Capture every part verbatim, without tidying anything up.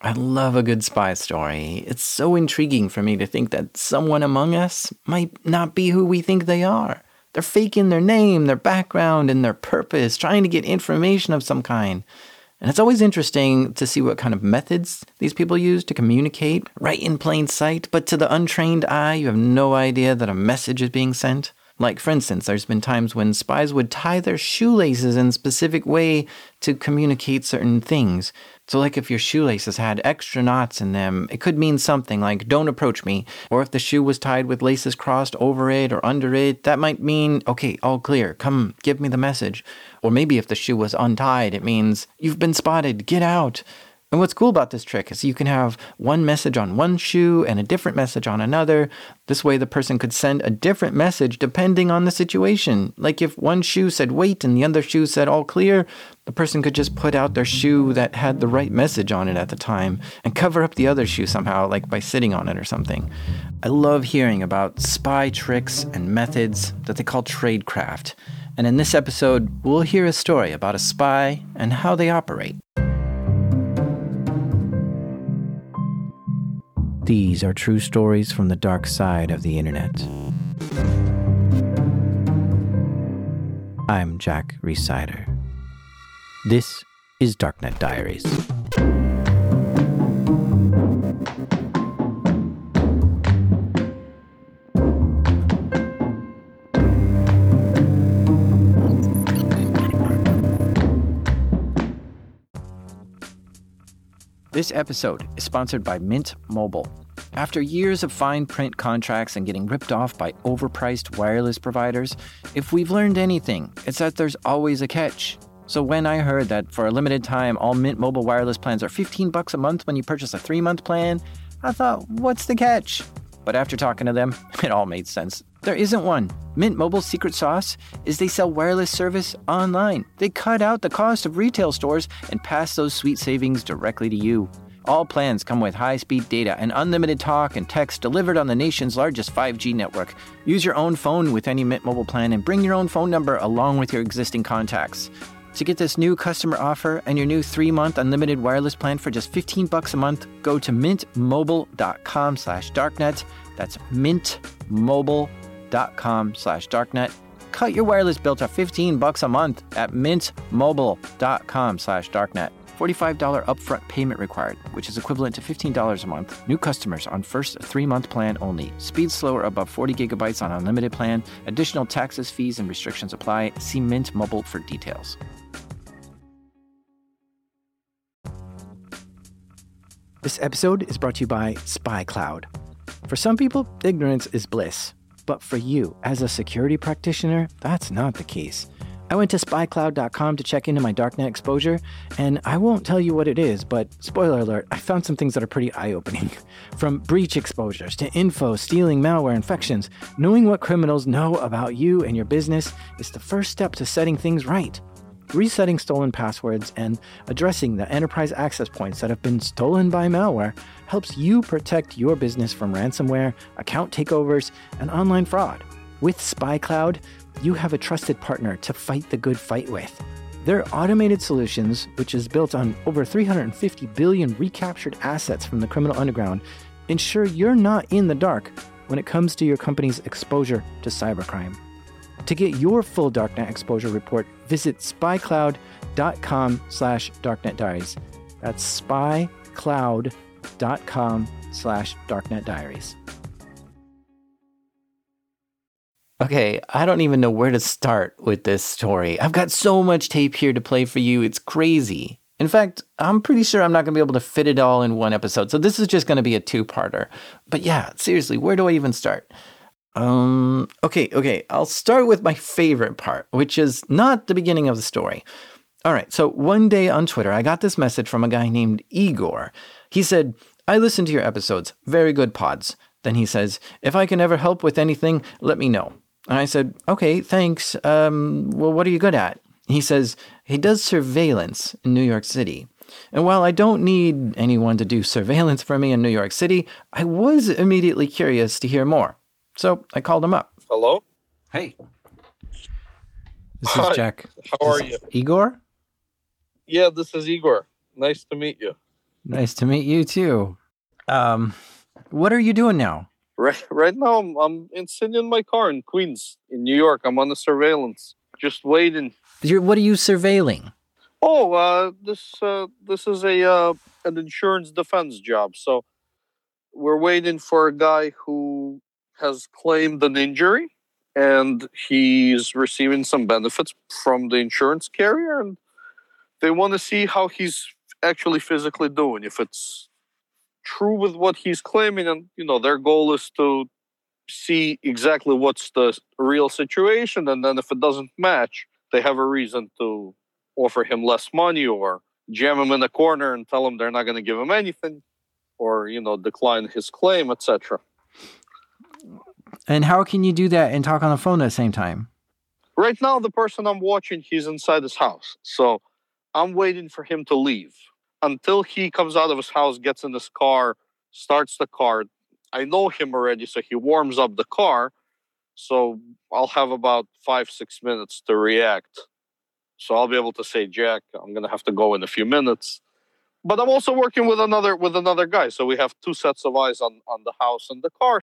I love a good spy story. It's so intriguing for me to think that someone among us might not be who we think they are. They're faking their name, their background, and their purpose, trying to get information of some kind. And it's always interesting to see what kind of methods these people use to communicate right in plain sight, but to the untrained eye, you have no idea that a message is being sent. Like, for instance, there's been times when spies would tie their shoelaces in a specific way to communicate certain things. So like if your shoelaces had extra knots in them, it could mean something like, don't approach me. Or if the shoe was tied with laces crossed over it or under it, that might mean, okay, all clear, come, give me the message. Or maybe if the shoe was untied, it means, you've been spotted, get out. And what's cool about this trick is you can have one message on one shoe and a different message on another. This way the person could send a different message depending on the situation. Like if one shoe said wait and the other shoe said all clear, the person could just put out their shoe that had the right message on it at the time and cover up the other shoe somehow, like by sitting on it or something. I love hearing about spy tricks and methods that they call tradecraft. And in this episode, we'll hear a story about a spy and how they operate. These are true stories from the dark side of the internet. I'm Jack Rhysider. This is Darknet Diaries. This episode is sponsored by Mint Mobile. After years of fine print contracts and getting ripped off by overpriced wireless providers, if we've learned anything, it's that there's always a catch. So when I heard that for a limited time, all Mint Mobile wireless plans are fifteen bucks a month when you purchase a three-month plan, I thought, what's the catch? But after talking to them, it all made sense. There isn't one. Mint Mobile's secret sauce is they sell wireless service online. They cut out the cost of retail stores and pass those sweet savings directly to you. All plans come with high-speed data and unlimited talk and text delivered on the nation's largest five G network. Use your own phone with any Mint Mobile plan and bring your own phone number along with your existing contacts. To get this new customer offer and your new three-month unlimited wireless plan for just fifteen bucks a month, go to mintmobile.com slash darknet. That's mintmobile.com slash darknet. Cut your wireless bill to fifteen bucks a month at mintmobile.com slash darknet. forty-five dollars upfront payment required, which is equivalent to fifteen dollars a month. New customers on first three-month plan only. Speed slower above forty gigabytes on unlimited plan. Additional taxes, fees, and restrictions apply. See Mint Mobile for details. This episode is brought to you by SpyCloud. For some people, ignorance is bliss. But for you, as a security practitioner, that's not the case. I went to spy cloud dot com to check into my darknet exposure, and I won't tell you what it is, but spoiler alert, I found some things that are pretty eye-opening. From breach exposures to info, stealing, malware, infections, knowing what criminals know about you and your business is the first step to setting things right. Resetting stolen passwords and addressing the enterprise access points that have been stolen by malware helps you protect your business from ransomware, account takeovers, and online fraud. With SpyCloud, you have a trusted partner to fight the good fight with. Their automated solutions, which is built on over three hundred fifty billion recaptured assets from the criminal underground, ensure you're not in the dark when it comes to your company's exposure to cybercrime. To get your full Darknet exposure report, visit spycloud.com slash darknetdiaries. That's spycloud.com slash darknetdiaries. Okay, I don't even know where to start with this story. I've got so much tape here to play for you, it's crazy. In fact, I'm pretty sure I'm not going to be able to fit it all in one episode, so this is just going to be a two-parter. But yeah, seriously, where do I even start? Um, okay, okay, I'll start with my favorite part, which is not the beginning of the story. All right, so one day on Twitter, I got this message from a guy named Igor. He said, I listened to your episodes, very good pods. Then he says, if I can ever help with anything, let me know. And I said, okay, thanks. Um, well, what are you good at? He says, he does surveillance in New York City. And while I don't need anyone to do surveillance for me in New York City, I was immediately curious to hear more. So I called him up. Hello? Hey. This Hi. is Jack. How are you? Igor? Yeah, this is Igor. Nice to meet you. Nice to meet you too. Um, what are you doing now? Right, right now, I'm, I'm in, sitting in my car in Queens, in New York. I'm on the surveillance, just waiting. You're, what are you surveilling? Oh, uh, this uh, this is a uh, an insurance defense job. So we're waiting for a guy who has claimed an injury, and he's receiving some benefits from the insurance carrier, and they want to see how he's actually physically doing. If it's true with what he's claiming, and you know, their goal is to see exactly what's the real situation, and then if it doesn't match, they have a reason to offer him less money or jam him in a corner and tell him they're not going to give him anything, or you know, decline his claim, et cetera. And how can you do that and talk on the phone at the same time? Right now, the person I'm watching, he's inside his house, so I'm waiting for him to leave. Until he comes out of his house, gets in his car, starts the car. I know him already, so he warms up the car. So I'll have about five, six minutes to react. So I'll be able to say, Jack, I'm going to have to go in a few minutes. But I'm also working with another with another guy. So we have two sets of eyes on, on the house and the car.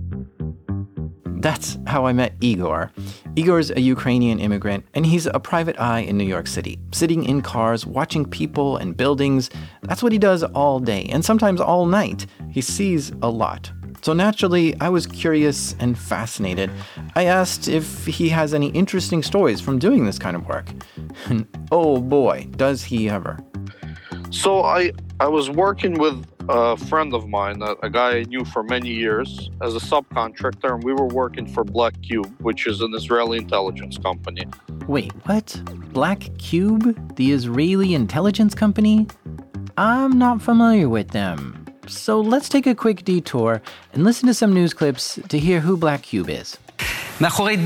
That's how I met Igor. Igor's a Ukrainian immigrant, and he's a private eye in New York City, sitting in cars, watching people and buildings. That's what he does all day, and sometimes all night. He sees a lot. So naturally, I was curious and fascinated. I asked if he has any interesting stories from doing this kind of work. And oh boy, does he ever. So I, I was working with a friend of mine, a, a guy I knew for many years, as a subcontractor, and we were working for Black Cube, which is an Israeli intelligence company. Wait, what? Black Cube? The Israeli intelligence company? I'm not familiar with them. So let's take a quick detour and listen to some news clips to hear who Black Cube is. Behind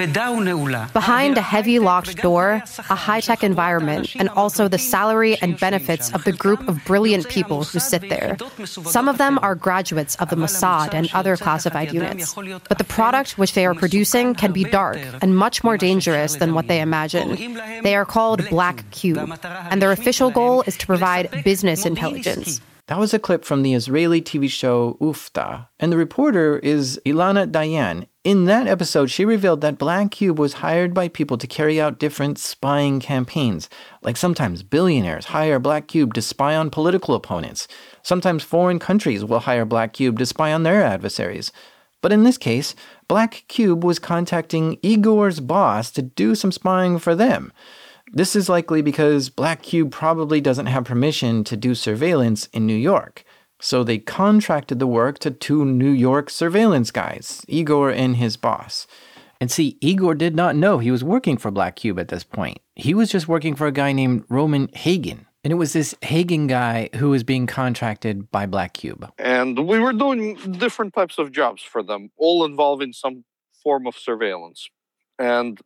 a heavy locked door, a high-tech environment, and also the salary and benefits of the group of brilliant people who sit there. Some of them are graduates of the Mossad and other classified units. But the product which they are producing can be dark and much more dangerous than what they imagine. They are called Black Cube, and their official goal is to provide business intelligence. That was a clip from the Israeli T V show Ufta, and the reporter is Ilana Dayan. In that episode, she revealed that Black Cube was hired by people to carry out different spying campaigns. Like sometimes billionaires hire Black Cube to spy on political opponents. Sometimes foreign countries will hire Black Cube to spy on their adversaries. But in this case, Black Cube was contacting Igor's boss to do some spying for them. This is likely because Black Cube probably doesn't have permission to do surveillance in New York. So they contracted the work to two New York surveillance guys, Igor and his boss. And see, Igor did not know he was working for Black Cube at this point. He was just working for a guy named Roman Hagen. And it was this Hagen guy who was being contracted by Black Cube. And we were doing different types of jobs for them, all involving some form of surveillance. And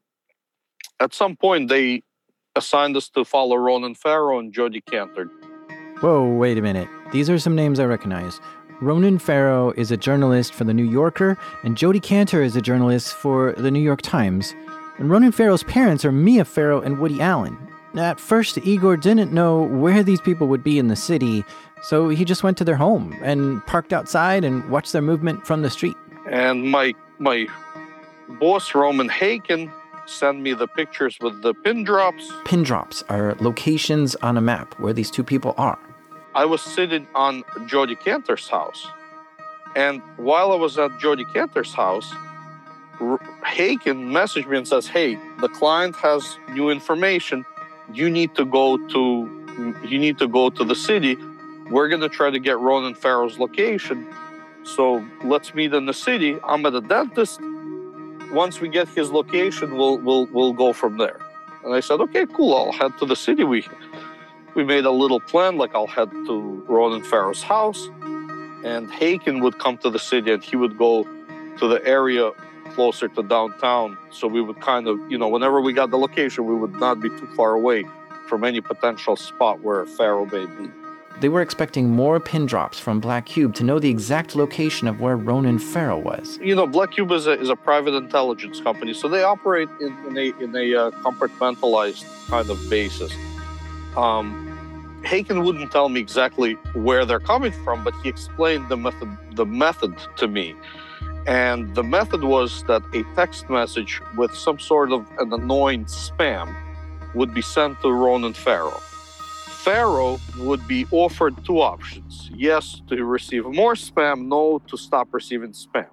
at some point, they assigned us to follow Ronan Farrow and Jody Cantor. Whoa, wait a minute. These are some names I recognize. Ronan Farrow is a journalist for The New Yorker, and Jody Cantor is a journalist for The New York Times. And Ronan Farrow's parents are Mia Farrow and Woody Allen. At first, Igor didn't know where these people would be in the city, so he just went to their home and parked outside and watched their movement from the street. And my my boss, Roman Hagen, send me the pictures with the pin drops. Pin drops are locations on a map where these two people are. I was sitting on Jody Cantor's house. And while I was at Jody Cantor's house, R- Hagen messaged me and says, hey, the client has new information. You need to go to you need to go to the city. We're gonna try to get Ronan Farrow's location. So let's meet in the city. I'm at a dentist. Once we get his location, we'll we'll we'll go from there. And I said, okay, cool. I'll head to the city. We we made a little plan, like I'll head to Ronan Farrow's house, and Hagen would come to the city, and he would go to the area closer to downtown. So we would kind of, you know, whenever we got the location, we would not be too far away from any potential spot where Farrow may be. They were expecting more pin drops from Black Cube to know the exact location of where Ronan Farrow was. You know, Black Cube is a, is a private intelligence company, so they operate in, in a, in a uh, compartmentalized kind of basis. Um, Haken wouldn't tell me exactly where they're coming from, but he explained the method, the method to me. And the method was that a text message with some sort of an annoying spam would be sent to Ronan Farrow. Farrow would be offered two options. Yes, to receive more spam. No, to stop receiving spam.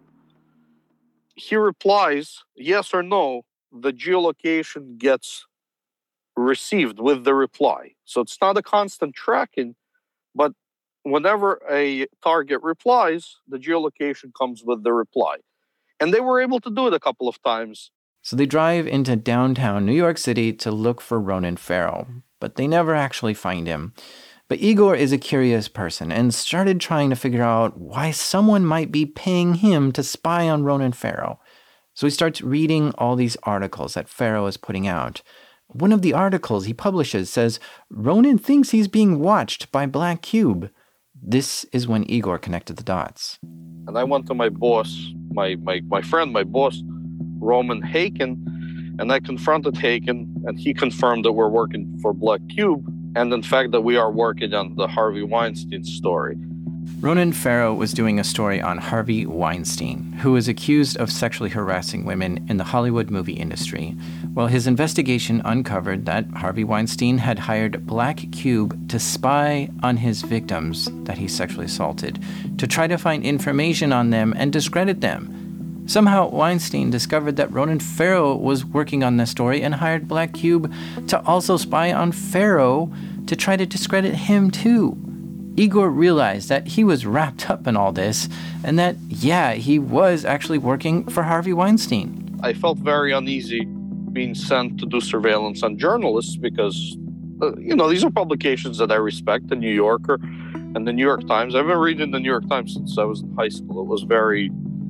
He replies, yes or no, the geolocation gets received with the reply. So it's not a constant tracking, but whenever a target replies, the geolocation comes with the reply. And they were able to do it a couple of times. So they drive into downtown New York City to look for Ronan Farrow, but they never actually find him. But Igor is a curious person and started trying to figure out why someone might be paying him to spy on Ronan Farrow. So he starts reading all these articles that Farrow is putting out. One of the articles he publishes says, Ronan thinks he's being watched by Black Cube. This is when Igor connected the dots. And I went to my boss, my my, my friend, my boss, Roman Haken, and I confronted Haken, and he confirmed that we're working for Black Cube, and in fact that we are working on the Harvey Weinstein story. Ronan Farrow was doing a story on Harvey Weinstein, who was accused of sexually harassing women in the Hollywood movie industry. Well, his investigation uncovered that Harvey Weinstein had hired Black Cube to spy on his victims that he sexually assaulted, to try to find information on them and discredit them. Somehow, Weinstein discovered that Ronan Farrow was working on this story and hired Black Cube to also spy on Farrow to try to discredit him too. Igor realized that he was wrapped up in all this and that, yeah, he was actually working for Harvey Weinstein. I felt very uneasy being sent to do surveillance on journalists because, uh, you know, these are publications that I respect, the New Yorker and the New York Times. I've been reading the New York Times since I was in high school. It was very,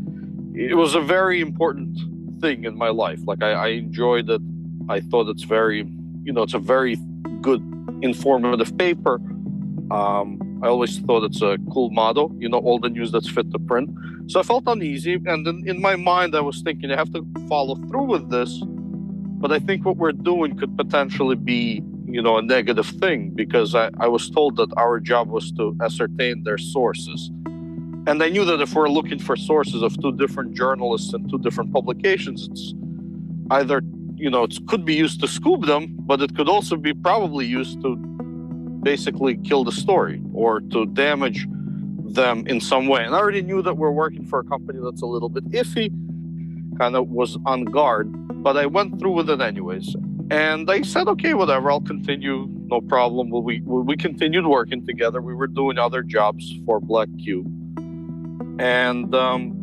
it was a very important thing in my life. Like, I, I enjoyed it. I thought it's very, you know, it's a very good, informative paper. Um, I always thought it's a cool motto, you know, all the news that's fit to print. So I felt uneasy. And then in my mind, I was thinking, I have to follow through with this. But I think what we're doing could potentially be, you know, a negative thing, because I, I was told that our job was to ascertain their sources. And I knew that if we're looking for sources of two different journalists and two different publications, it's either, you know, it could be used to scoop them, but it could also be probably used to basically kill the story or to damage them in some way. And I already knew that we're working for a company that's a little bit iffy, kind of was on guard, but I went through with it anyways. And I said, okay, whatever, I'll continue, no problem. Well, we, we continued working together. We were doing other jobs for Black Cube. And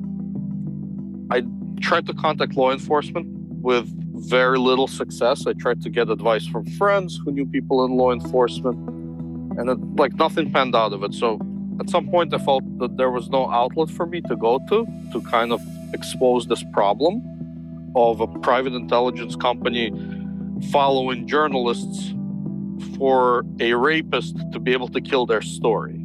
um, I tried to contact law enforcement with very little success. I tried to get advice from friends who knew people in law enforcement. And it, like nothing panned out of it. So at some point I felt that there was no outlet for me to go to, to kind of expose this problem of a private intelligence company following journalists for a rapist to be able to kill their story.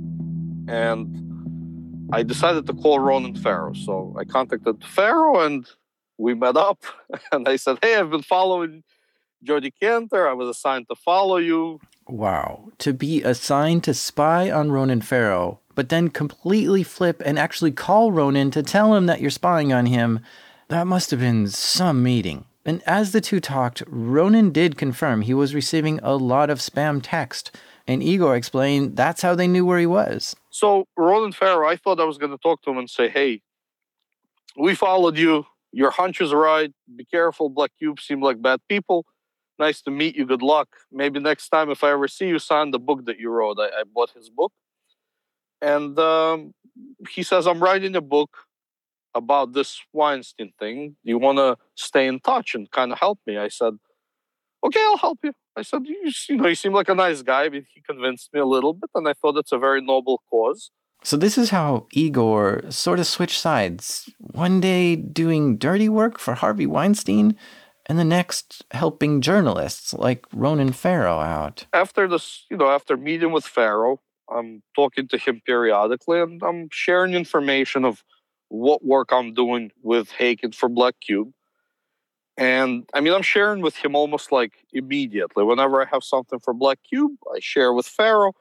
And I decided to call Ronan Farrow. So I contacted Farrow and we met up and I said, hey, I've been following Jodi Kantor. I was assigned to follow you. Wow. To be assigned to spy on Ronan Farrow, but then completely flip and actually call Ronan to tell him that you're spying on him, that must have been some meeting. And as the two talked, Ronan did confirm he was receiving a lot of spam text. And Igor explained that's how they knew where he was. So Ronan Farrow, I thought I was going to talk to him and say, hey, we followed you. Your hunch is right. Be careful. Black Cube seem like bad people. Nice to meet you. Good luck. Maybe next time if I ever see you, sign the book that you wrote. I, I bought his book. And um, he says, I'm writing a book about this Weinstein thing. Do you want to stay in touch and kind of help me? I said, okay, I'll help you. I said, you, you know, you seem like a nice guy. But he convinced me a little bit, and I thought it's a very noble cause. So this is how Igor sort of switched sides. One day doing dirty work for Harvey Weinstein, and the next helping journalists like Ronan Farrow out. After this, you know, after meeting with Farrow, I'm talking to him periodically, and I'm sharing information of what work I'm doing with Haken for Black Cube. And I mean, I'm sharing with him almost like immediately. Whenever I have something for Black Cube, I share with Farrow.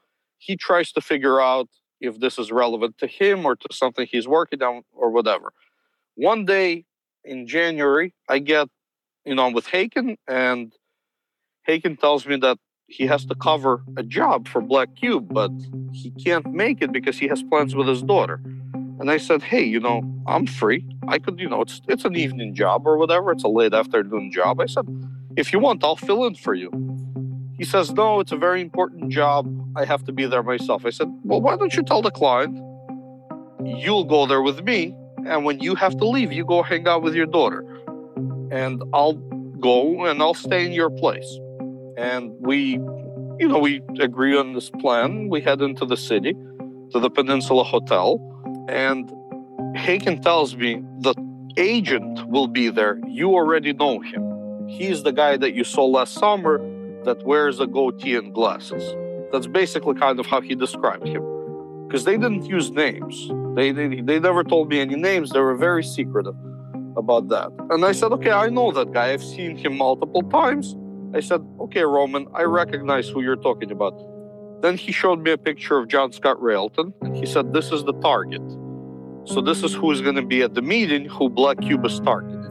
he tries to figure out if this is relevant to him or to something he's working on or whatever. One day in January, I get, you know, I'm with Haken, and Haken tells me that he has to cover a job for Black Cube, but he can't make it because he has plans with his daughter. And I said, hey, you know, I'm free. I could, you know, it's it's an evening job or whatever. It's a late afternoon job. I said, if you want, I'll fill in for you. He says, no, it's a very important job. I have to be there myself. I said, well, why don't you tell the client you'll go there with me, and when you have to leave, you go hang out with your daughter. And I'll go and I'll stay in your place. And we, you know, we agree on this plan. We head into the city, to the Peninsula Hotel, and Haken tells me the agent will be there. You already know him. He's the guy that you saw last summer that wears a goatee and glasses. That's basically kind of how he described him. Because they didn't use names. They, they, they never told me any names. They were very secretive about that. And I said, okay, I know that guy. I've seen him multiple times. I said, okay, Roman, I recognize who you're talking about. Then he showed me a picture of John Scott Railton, and he said, this is the target. So this is who's going to be at the meeting, who Black Cube is targeting.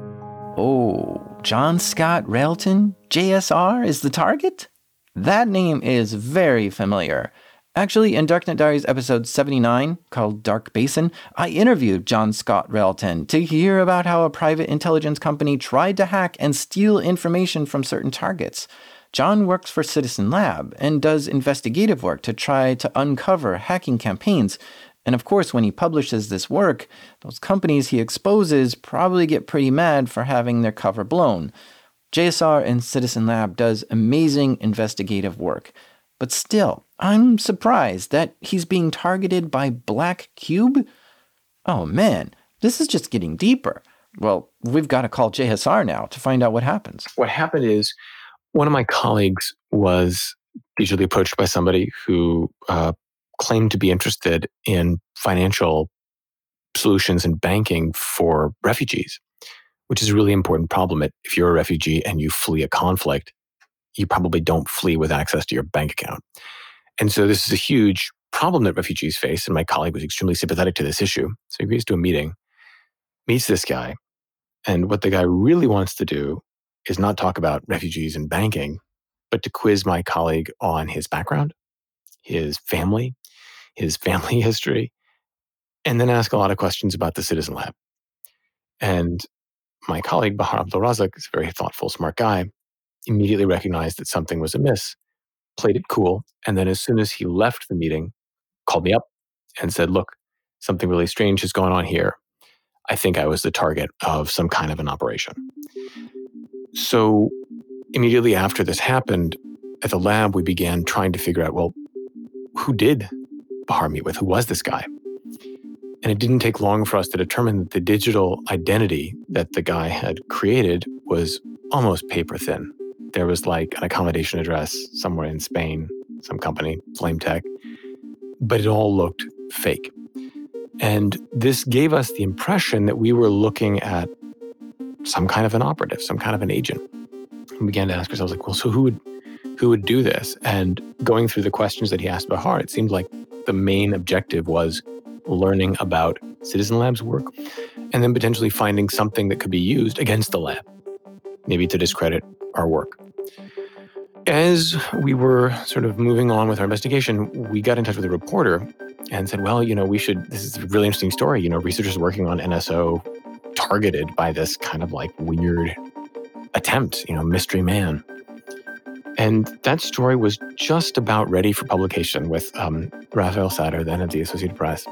Oh, John Scott Railton? J S R is the target? That name is very familiar. Actually, in Darknet Diaries episode seventy-nine, called Dark Basin, I interviewed John Scott Railton to hear about how a private intelligence company tried to hack and steal information from certain targets. John works for Citizen Lab and does investigative work to try to uncover hacking campaigns. And of course, when he publishes this work, those companies he exposes probably get pretty mad for having their cover blown. J S R and Citizen Lab does amazing investigative work. But still, I'm surprised that he's being targeted by Black Cube. Oh man, this is just getting deeper. Well, we've got to call J S R now to find out what happens. What happened is one of my colleagues was digitally approached by somebody who uh, claimed to be interested in financial solutions and banking for refugees, which is a really important problem. If you're a refugee and you flee a conflict, you probably don't flee with access to your bank account. And so this is a huge problem that refugees face, and my colleague was extremely sympathetic to this issue. So he agrees to a meeting, meets this guy, and what the guy really wants to do is not talk about refugees and banking, but to quiz my colleague on his background, his family, his family history, and then ask a lot of questions about the Citizen Lab. And my colleague, Bahar Abdulrazak, is a very thoughtful, smart guy, immediately recognized that something was amiss, played it cool, and then as soon as he left the meeting, called me up and said, look, something really strange is going on here. I think I was the target of some kind of an operation. So immediately after this happened, at the lab, we began trying to figure out, well, who did Bahar meet with? Who was this guy? And it didn't take long for us to determine that the digital identity that the guy had created was almost paper thin. There was like an accommodation address somewhere in Spain, some company, Flame Tech, but it all looked fake. And this gave us the impression that we were looking at some kind of an operative, some kind of an agent. We began to ask ourselves, like, well, so who would who would do this? And going through the questions that he asked Bahar, it seemed like the main objective was learning about Citizen Lab's work and then potentially finding something that could be used against the lab, maybe to discredit our work. As we were sort of moving on with our investigation, we got in touch with a reporter and said, well, you know, we should, this is a really interesting story. You know, researchers working on N S O targeted by this kind of like weird attempt, you know, mystery man. And that story was just about ready for publication with um, Raphael Satter, then at the Associated Press,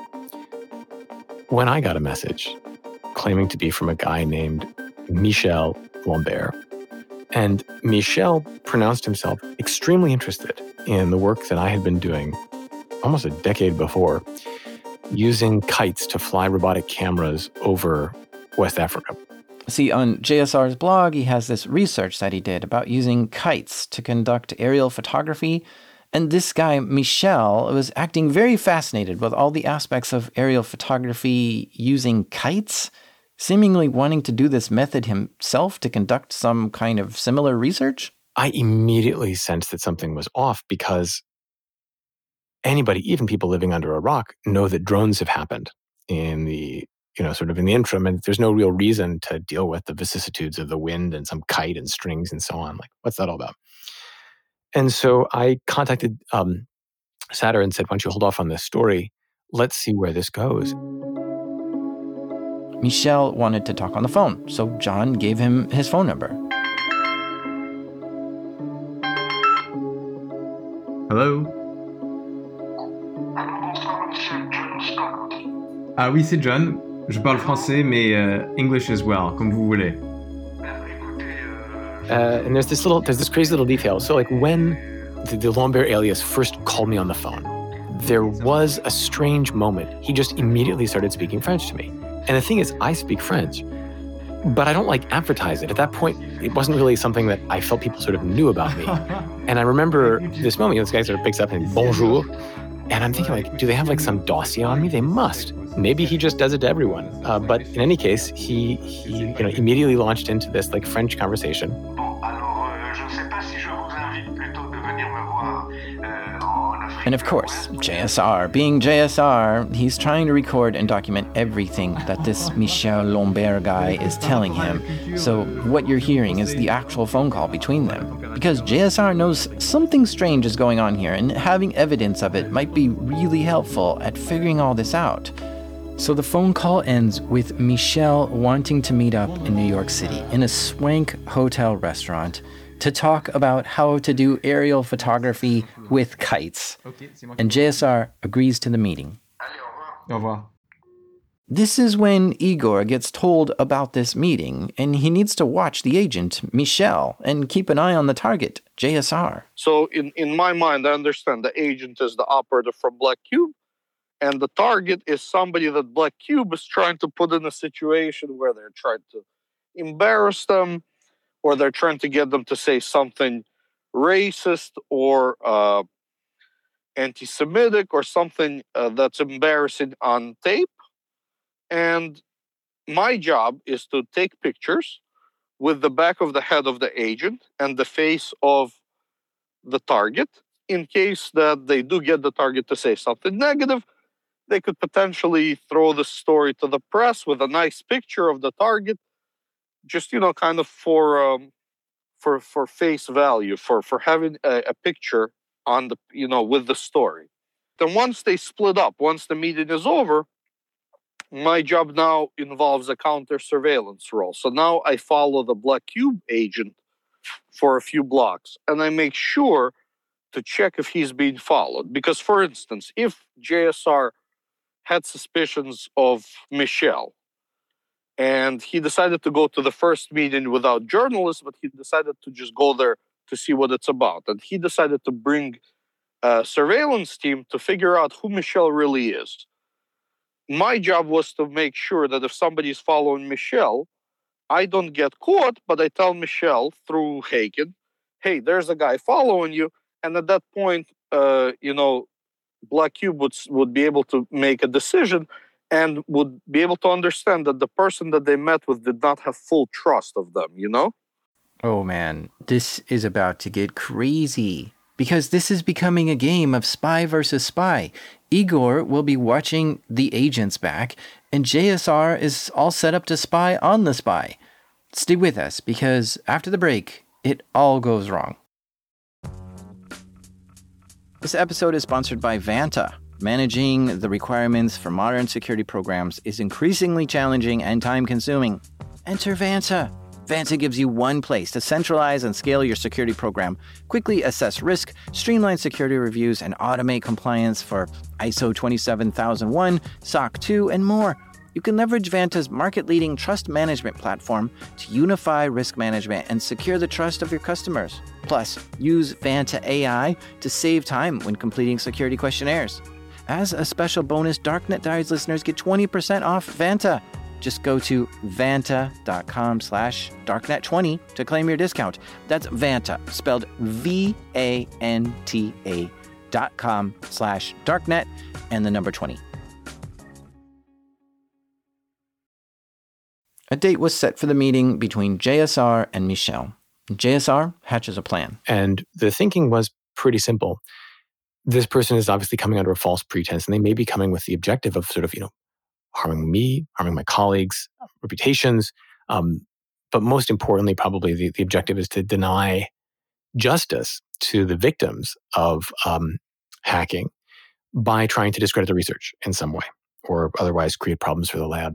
when I got a message claiming to be from a guy named Michel Lambert. And Michel pronounced himself extremely interested in the work that I had been doing almost a decade before, using kites to fly robotic cameras over West Africa. See, on J S R's blog, he has this research that he did about using kites to conduct aerial photography. And this guy, Michel, was acting very fascinated with all the aspects of aerial photography using kites, seemingly wanting to do this method himself to conduct some kind of similar research. I immediately sensed that something was off because anybody, even people living under a rock, know that drones have happened in the, you know, sort of in the interim, and there's no real reason to deal with the vicissitudes of the wind and some kite and strings and so on. Like, what's that all about? And so I contacted um, Satter and said, why don't you hold off on this story? Let's see where this goes. Michel wanted to talk on the phone, so John gave him his phone number. Hello? Ah oui, c'est John. Je parle français, mais uh, English as well, comme vous voulez. Uh, and there's this little, there's this crazy little detail. So like when the, the Lambert alias first called me on the phone, there was a strange moment. He just immediately started speaking French to me. And the thing is, I speak French, but I don't like advertise it. At that point, it wasn't really something that I felt people sort of knew about me. And I remember this moment, you know, this guy sort of picks up and bonjour. And I'm thinking like, do they have like some dossier on me? They must. Maybe he just does it to everyone. Uh, but in any case, he, he you know, immediately launched into this like French conversation. And of course, J S R, being J S R, he's trying to record and document everything that this Michel Lambert guy is telling him. So what you're hearing is the actual phone call between them. Because J S R knows something strange is going on here, and having evidence of it might be really helpful at figuring all this out. So the phone call ends with Michel wanting to meet up in New York City in a swank hotel restaurant to talk about how to do aerial photography with kites. And J S R agrees to the meeting. Au revoir. This is when Igor gets told about this meeting, and he needs to watch the agent, Michel, and keep an eye on the target, J S R. So in, in my mind, I understand the agent is the operative from Black Cube, and the target is somebody that Black Cube is trying to put in a situation where they're trying to embarrass them, or they're trying to get them to say something racist or uh, anti-Semitic or something uh, that's embarrassing on tape. And my job is to take pictures with the back of the head of the agent and the face of the target. In case that they do get the target to say something negative, they could potentially throw the story to the press with a nice picture of the target, just, you know, kind of for um, for for face value, for for having a, a picture on the, you know, with the story. Then once they split up, once the meeting is over, my job now involves a counter surveillance role. So now I follow the Black Cube agent for a few blocks, and I make sure to check if he's being followed. Because, for instance, if J S R had suspicions of Michel, and he decided to go to the first meeting without journalists, but he decided to just go there to see what it's about. And he decided to bring a surveillance team to figure out who Michel really is. My job was to make sure that if somebody is following Michel, I don't get caught, but I tell Michel through Haken, hey, there's a guy following you. And at that point, uh, you know, Black Cube would, would be able to make a decision and would be able to understand that the person that they met with did not have full trust of them, you know? Oh man, this is about to get crazy. Because this is becoming a game of spy versus spy. Igor will be watching the agent's back, and J S R is all set up to spy on the spy. Stay with us, because after the break, it all goes wrong. This episode is sponsored by Vanta. Managing the requirements for modern security programs is increasingly challenging and time-consuming. Enter Vanta. Vanta gives you one place to centralize and scale your security program, quickly assess risk, streamline security reviews, and automate compliance for I S O twenty-seven thousand one, S O C two, and more. You can leverage Vanta's market-leading trust management platform to unify risk management and secure the trust of your customers. Plus, use Vanta A I to save time when completing security questionnaires. As a special bonus, Darknet Diaries listeners get twenty percent off Vanta. Just go to vanta.com slash darknet20 to claim your discount. That's Vanta, spelled V A N T A dot com slash darknet and the number twenty. A date was set for the meeting between J S R and Michel. J S R hatches a plan. And the thinking was pretty simple. this person is obviously coming under a false pretense, and they may be coming with the objective of sort of, you know, harming me, harming my colleagues' reputations. Um, but most importantly, probably the, the objective is to deny justice to the victims of um, hacking by trying to discredit the research in some way or otherwise create problems for the lab.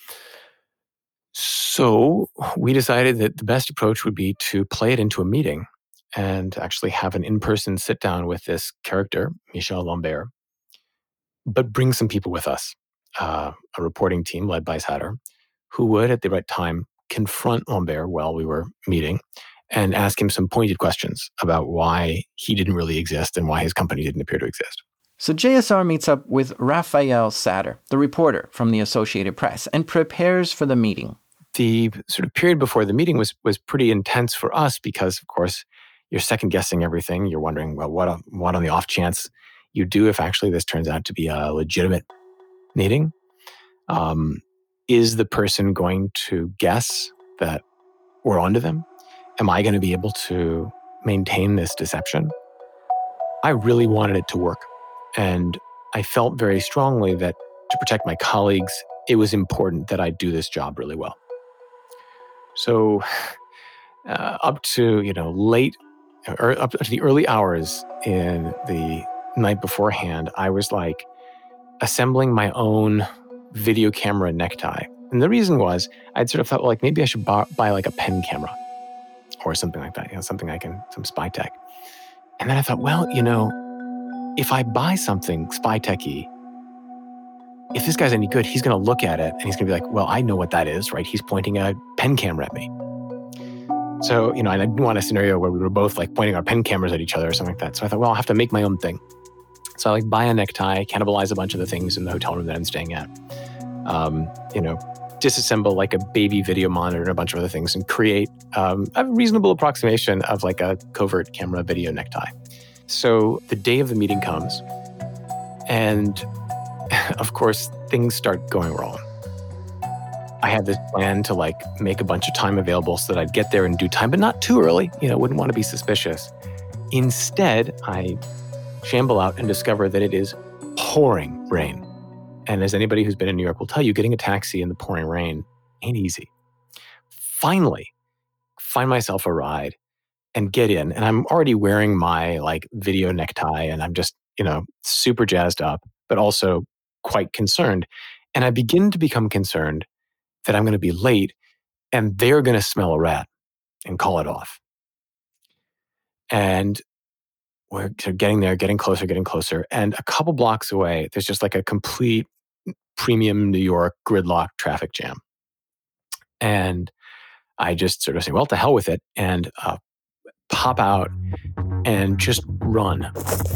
So we decided that the best approach would be to play it into a meeting and actually have an in-person sit-down with this character, Michel Lambert, but bring some people with us, uh, a reporting team led by Satter, who would, at the right time, confront Lambert while we were meeting and ask him some pointed questions about why he didn't really exist and why his company didn't appear to exist. So J S R meets up with Raphael Satter, the reporter from the Associated Press, and prepares for the meeting. The sort of period before the meeting was was pretty intense for us because, of course, you're second-guessing everything. You're wondering, well, what, what on the off chance you do if actually this turns out to be a legitimate meeting? Um, is the person going to guess that we're onto them? Am I going to be able to maintain this deception? I really wanted it to work. And I felt very strongly that to protect my colleagues, it was important that I do this job really well. So uh, up to, you know, late, or up to the early hours in the night beforehand, I was like assembling my own video camera necktie. And the reason was I'd sort of thought, well, like maybe I should buy, buy like a pen camera or something like that, you know, something I can, some spy tech. And then I thought, well, you know, if I buy something spy techy, if this guy's any good, he's going to look at it and he's going to be like, well, I know what that is, right? He's pointing a pen camera at me. So, you know, I didn't want a scenario where we were both like pointing our pen cameras at each other or something like that. So I thought, well, I'll have to make my own thing. So I like buy a necktie, cannibalize a bunch of the things in the hotel room that I'm staying at. Um, you know, disassemble like a baby video monitor and a bunch of other things and create um, a reasonable approximation of like a covert camera video necktie. So the day of the meeting comes and of course, things start going wrong. I had this plan to like make a bunch of time available so that I'd get there in due time, but not too early. You know, wouldn't want to be suspicious. Instead, I shamble out and discover that it is pouring rain. And as anybody who's been in New York will tell you, getting a taxi in the pouring rain ain't easy. Finally, find myself a ride and get in. And I'm already wearing my like video necktie and I'm just, you know, super jazzed up, but also quite concerned. And I begin to become concerned that I'm going to be late and they're going to smell a rat and call it off. And we're getting there, getting closer, getting closer. And a couple blocks away, there's just like a complete premium New York gridlock traffic jam. And I just sort of say, well, to hell with it. And uh, pop out and just run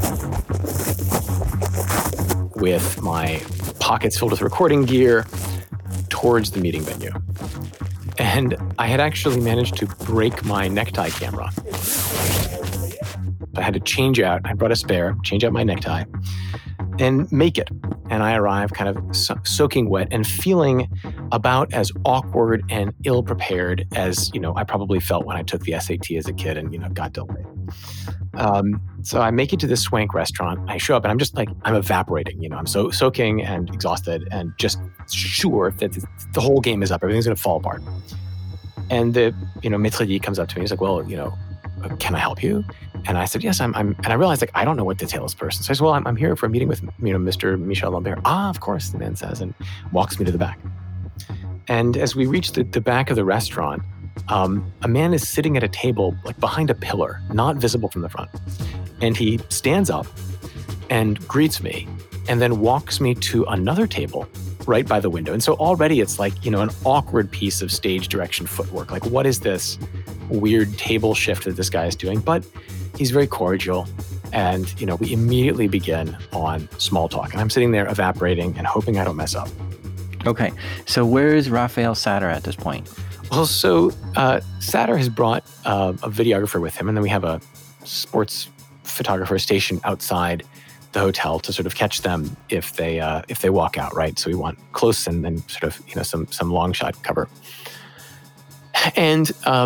with my pockets filled with recording gear towards the meeting venue. And I had actually managed to break my necktie camera. I had to change out, I brought a spare, change out my necktie, and make it. And I arrived kind of so- soaking wet and feeling about as awkward and ill-prepared as, you know, I probably felt when I took the S A T as a kid and, you know, got delayed. Um, so I make it to this swank restaurant. I show up and I'm just like, I'm evaporating, you know, I'm so soaking and exhausted and just sure that the whole game is up. Everything's going to fall apart. And the, you know, maître d' comes up to me. He's like, well, you know, can I help you? And I said, yes, I'm, I'm, and I realized like, I don't know what the salesperson. So I said, well, I'm, I'm here for a meeting with, you know, Mister Michel Lambert. Ah, of course, the man says, and walks me to the back. And as we reach the, the back of the restaurant, um, a man is sitting at a table, like behind a pillar, not visible from the front. And he stands up and greets me and then walks me to another table right by the window. And so already it's like, you know, an awkward piece of stage direction footwork. Like, what is this weird table shift that this guy is doing? But he's very cordial. And, you know, we immediately begin on small talk. And I'm sitting there evaporating and hoping I don't mess up. Okay. So where is Raphael Satter at this point? Well, so uh, Satter has brought uh, a videographer with him. And then we have a sports photographer stationed outside the hotel to sort of catch them if they uh, if they walk out, right? So we want close and then sort of, you know, some some long shot cover. And uh,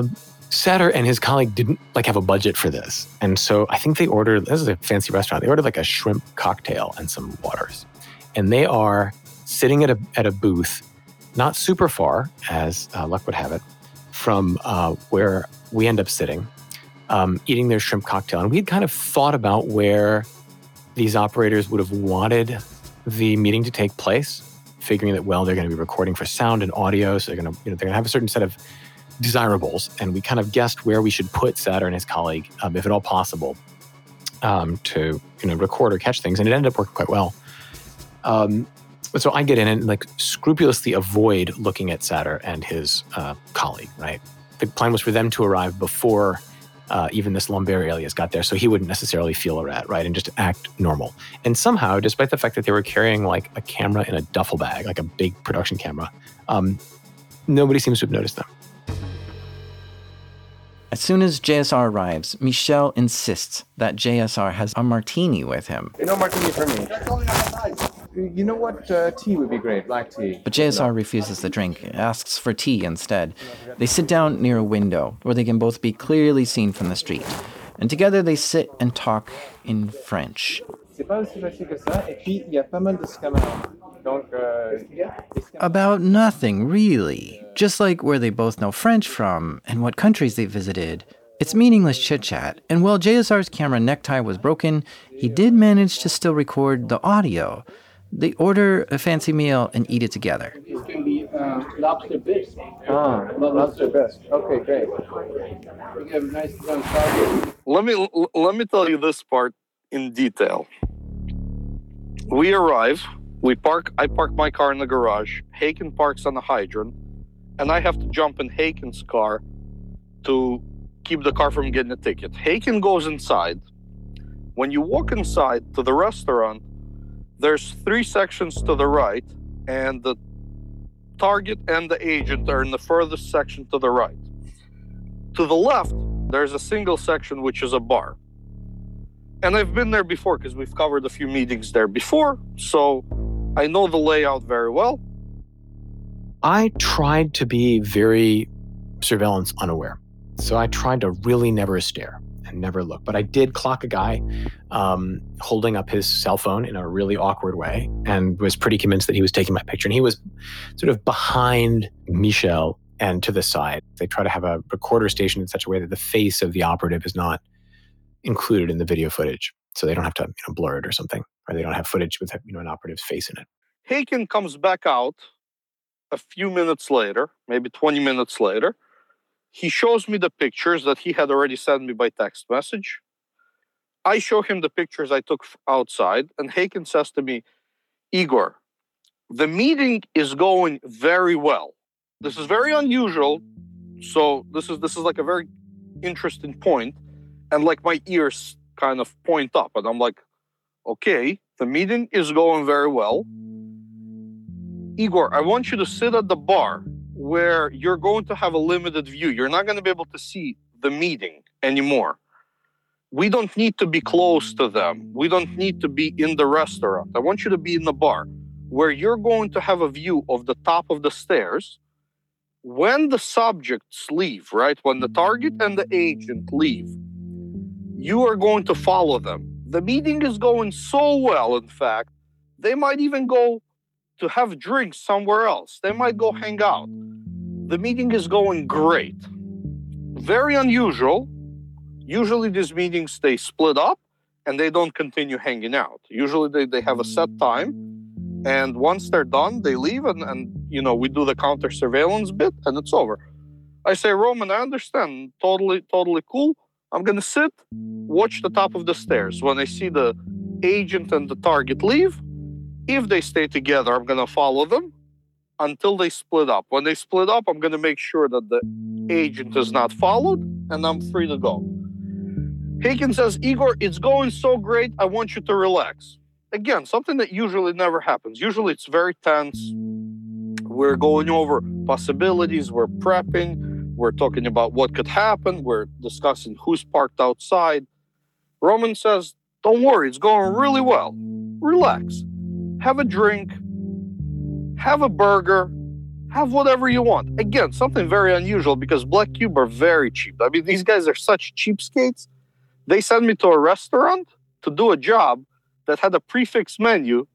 Satter and his colleague didn't like have a budget for this. And so I think they ordered, this is a fancy restaurant, they ordered like a shrimp cocktail and some waters. And they are sitting at a at a booth, not super far, as uh, luck would have it, from uh, where we end up sitting, um, eating their shrimp cocktail. And we had kind of thought about where these operators would have wanted the meeting to take place, figuring that, well, they're going to be recording for sound and audio, so they're going to, you know, they're going to have a certain set of desirables. And we kind of guessed where we should put Satter and his colleague, um, if at all possible, um, to, you know, record or catch things. And it ended up working quite well. Um, so I get in and like scrupulously avoid looking at Satter and his uh, colleague, right? The plan was for them to arrive before uh, even this Lambert alias got there, so he wouldn't necessarily feel a rat, right? And just act normal. And somehow, despite the fact that they were carrying like a camera in a duffel bag, like a big production camera, um, nobody seems to have noticed them. As soon as J S R arrives, Michel insists that J S R has a martini with him. No martini for me. You know what? Uh, tea would be great, black tea. But J S R refuses the drink, asks for tea instead. They sit down near a window where they can both be clearly seen from the street. And together they sit and talk in French. About nothing, really. Just like where they both know French from and what countries they visited. It's meaningless chit-chat, and while J S R's camera necktie was broken, he did manage to still record the audio. They order a fancy meal and eat it together. It's going to be uh, lobster bisque. Ah, lobster bisque. Okay, great. We have nice brown sauce. Let me let me tell you this part in detail. We arrive. We park. I park my car in the garage. Haken parks on the hydrant, and I have to jump in Haken's car to keep the car from getting a ticket. Haken goes inside. When you walk inside to the restaurant, there's three sections to the right, and the target and the agent are in the furthest section to the right. To the left, there's a single section, which is a bar. And I've been there before because we've covered a few meetings there before, so I know the layout very well. I tried to be very surveillance unaware. So I tried to really never stare and never look. But I did clock a guy um, holding up his cell phone in a really awkward way and was pretty convinced that he was taking my picture. And he was sort of behind Michel and to the side. They try to have a recorder station in such a way that the face of the operative is not included in the video footage. So they don't have to, you know, blur it or something, or they don't have footage with, you know, an operative's face in it. Haken comes back out a few minutes later, maybe twenty minutes later. He shows me the pictures that he had already sent me by text message. I show him the pictures I took outside, and Haken says to me, Igor, the meeting is going very well. This is very unusual, so this is this is like a very interesting point, and like my ears kind of point up, and I'm like, okay, the meeting is going very well. Igor, I want you to sit at the bar where you're going to have a limited view. You're not going to be able to see the meeting anymore. We don't need to be close to them. We don't need to be in the restaurant. I want you to be in the bar where you're going to have a view of the top of the stairs. When the subjects leave, right? When the target and the agent leave, you are going to follow them. The meeting is going so well, in fact, they might even go to have drinks somewhere else. They might go hang out. The meeting is going great. Very unusual. Usually these meetings, they split up and they don't continue hanging out. Usually they, they have a set time, and once they're done, they leave, and, and you know, we do the counter surveillance bit and it's over. I say, Roman, I understand. Totally, totally cool. I'm going to sit, watch the top of the stairs. When I see the agent and the target leave, if they stay together, I'm going to follow them until they split up. When they split up, I'm going to make sure that the agent is not followed, and I'm free to go. Haken says, Igor, it's going so great, I want you to relax. Again, something that usually never happens. Usually it's very tense. We're going over possibilities, we're prepping, we're talking about what could happen, we're discussing who's parked outside. Roman says, don't worry, it's going really well. Relax. Have a drink, have a burger, have whatever you want. Again, something very unusual because Black Cube are very cheap. I mean, these guys are such cheapskates. They sent me to a restaurant to do a job that had a prefix menu.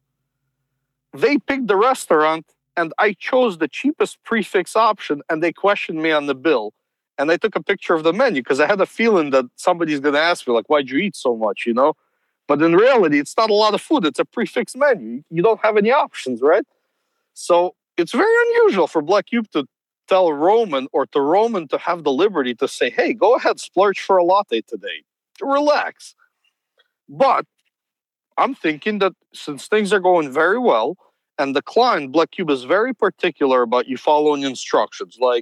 They picked the restaurant and I chose the cheapest prefix option and they questioned me on the bill. And I took a picture of the menu because I had a feeling that somebody's going to ask me, like, why'd you eat so much, you know? But in reality, it's not a lot of food. It's a prefix menu. You don't have any options, right? So it's very unusual for Black Cube to tell Roman or to Roman to have the liberty to say, hey, go ahead, splurge for a latte today. Relax. But I'm thinking that since things are going very well, and the client, Black Cube, is very particular about you following instructions. Like,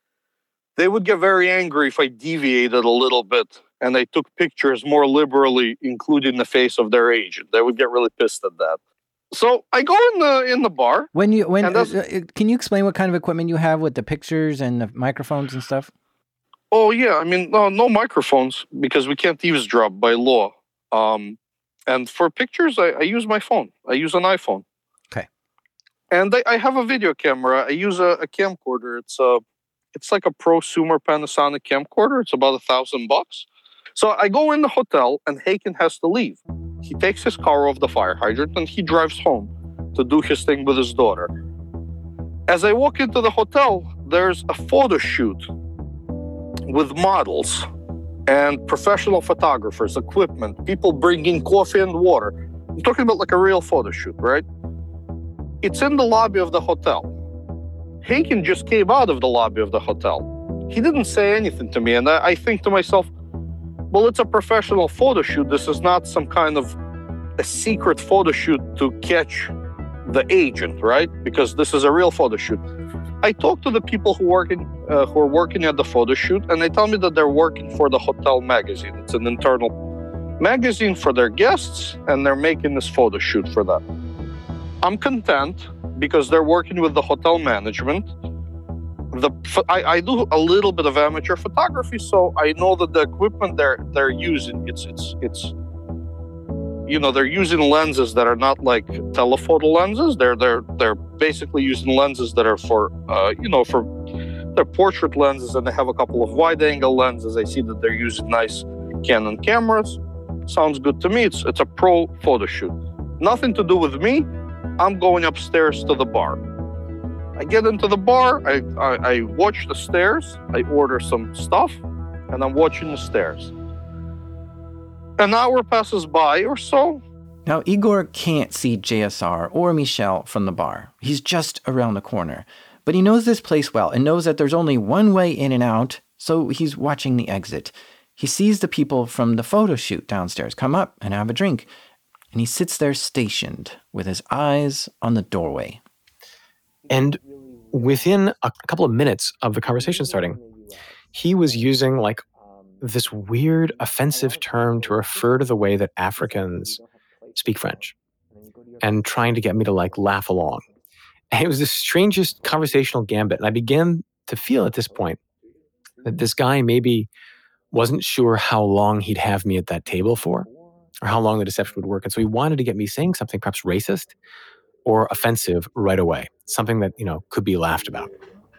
they would get very angry if I deviated a little bit and I took pictures more liberally, including the face of their agent. They would get really pissed at that. So I go in the in the bar. When you when uh, can you explain what kind of equipment you have with the pictures and the microphones and stuff? Oh yeah, I mean no, no microphones because we can't eavesdrop by law. Um, and for pictures, I, I use my phone. I use an iPhone. Okay. And I, I have a video camera. I use a, a camcorder. It's a it's like a prosumer Panasonic camcorder. It's about a thousand bucks. So I go in the hotel and Haken has to leave. He takes his car off the fire hydrant and he drives home to do his thing with his daughter. As I walk into the hotel, there's a photo shoot with models and professional photographers, equipment, people bringing coffee and water. I'm talking about like a real photo shoot, right? It's in the lobby of the hotel. Haken just came out of the lobby of the hotel. He didn't say anything to me, and I, I think to myself, well, it's a professional photo shoot. This is not some kind of a secret photo shoot to catch the agent, right? Because this is a real photo shoot. I talked to the people who working uh, who are working at the photo shoot, and they tell me that they're working for the hotel magazine. It's an internal magazine for their guests, and they're making this photo shoot for that. I'm content because they're working with the hotel management. The I, I do a little bit of amateur photography, so I know that the equipment they're they're using it's it's it's you know they're using lenses that are not like telephoto lenses. They're they're they're basically using lenses that are for uh, you know for they're portrait lenses, and they have a couple of wide angle lenses. I see that they're using nice Canon cameras. Sounds good to me. It's it's a pro photo shoot. Nothing to do with me. I'm going upstairs to the bar. I get into the bar, I, I, I watch the stairs, I order some stuff, and I'm watching the stairs. An hour passes by or so. Now, Igor can't see J S R or Michel from the bar. He's just around the corner. But he knows this place well and knows that there's only one way in and out, so he's watching the exit. He sees the people from the photo shoot downstairs come up and have a drink, and he sits there stationed with his eyes on the doorway. And within a couple of minutes of the conversation starting, he was using like this weird offensive term to refer to the way that Africans speak French and trying to get me to like laugh along. And it was the strangest conversational gambit. And I began to feel at this point that this guy maybe wasn't sure how long he'd have me at that table for or how long the deception would work. And so he wanted to get me saying something perhaps racist or offensive right away, something that, you know, could be laughed about.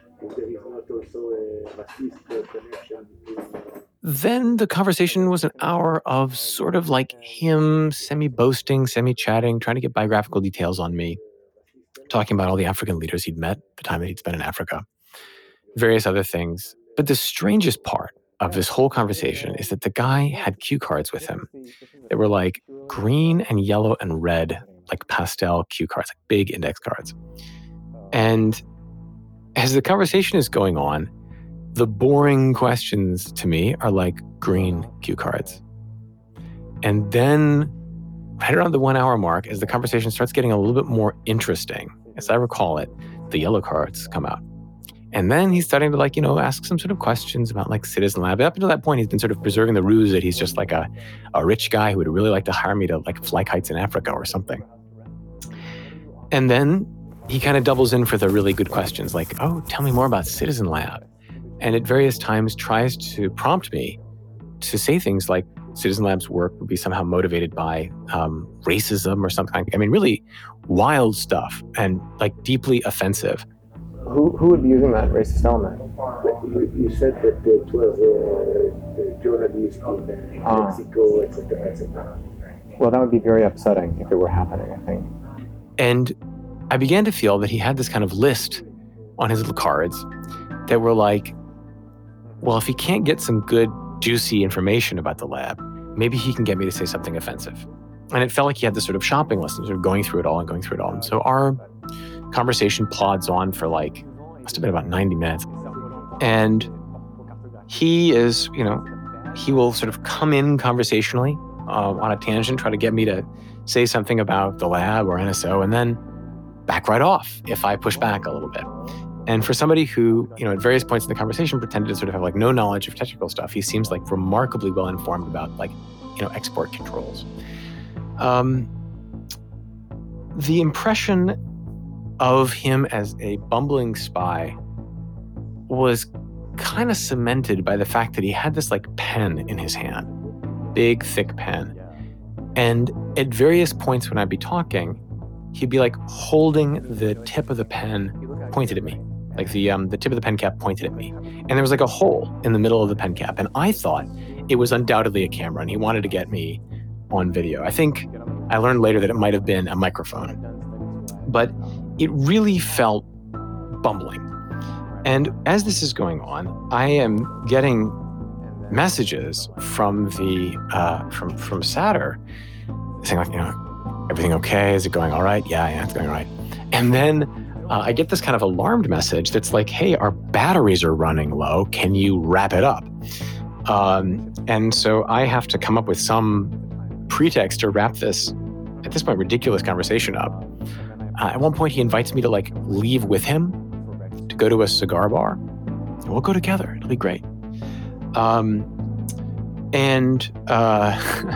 Then the conversation was an hour of sort of like him semi-boasting, semi-chatting, trying to get biographical details on me, talking about all the African leaders he'd met, the time that he'd spent in Africa, various other things. But the strangest part of this whole conversation is that the guy had cue cards with him. They were like green and yellow and red, like pastel cue cards, like big index cards. And as the conversation is going on, the boring questions to me are like green cue cards. And then right around the one hour mark, as the conversation starts getting a little bit more interesting, as I recall it, the yellow cards come out. And then he's starting to like, you know, ask some sort of questions about like Citizen Lab. Up until that point, he's been sort of preserving the ruse that he's just like a, a rich guy who would really like to hire me to like fly kites in Africa or something. And then he kind of doubles in for the really good questions like, oh, tell me more about Citizen Lab. And at various times tries to prompt me to say things like Citizen Lab's work would be somehow motivated by um, racism or something. I mean, really wild stuff and like deeply offensive. Who who would be using that racist element? You, you said that it was a, a journalist in uh, Mexico, et cetera, et cetera. Well, that would be very upsetting if it were happening, I think. And I began to feel that he had this kind of list on his little cards that were like, well, if he can't get some good, juicy information about the lab, maybe he can get me to say something offensive. And it felt like he had this sort of shopping list and sort of going through it all and going through it all. And so our conversation plods on for like, must have been about ninety minutes. And he is, you know, he will sort of come in conversationally uh, on a tangent, try to get me to say something about the lab or N S O, and then back right off if I push back a little bit. And for somebody who, you know, at various points in the conversation pretended to sort of have like no knowledge of technical stuff, he seems like remarkably well informed about like, you know, export controls. Um, the impression of him as a bumbling spy was kind of cemented by the fact that he had this like pen in his hand, big, thick pen. And at various points when I'd be talking, he'd be like holding the tip of the pen pointed at me. Like the um, the tip of the pen cap pointed at me. And there was like a hole in the middle of the pen cap. And I thought it was undoubtedly a camera and he wanted to get me on video. I think I learned later that it might have been a microphone. But it really felt bumbling. And as this is going on, I am getting messages from the uh, from from Satter saying like, you know, everything okay? Is it going all right? Yeah, yeah, it's going all right. And then uh, I get this kind of alarmed message that's like, hey, our batteries are running low. Can you wrap it up? Um, and so I have to come up with some pretext to wrap this, at this point, ridiculous conversation up. Uh, at one point, he invites me to like leave with him to go to a cigar bar. We'll go together. It'll be great. Um, and uh,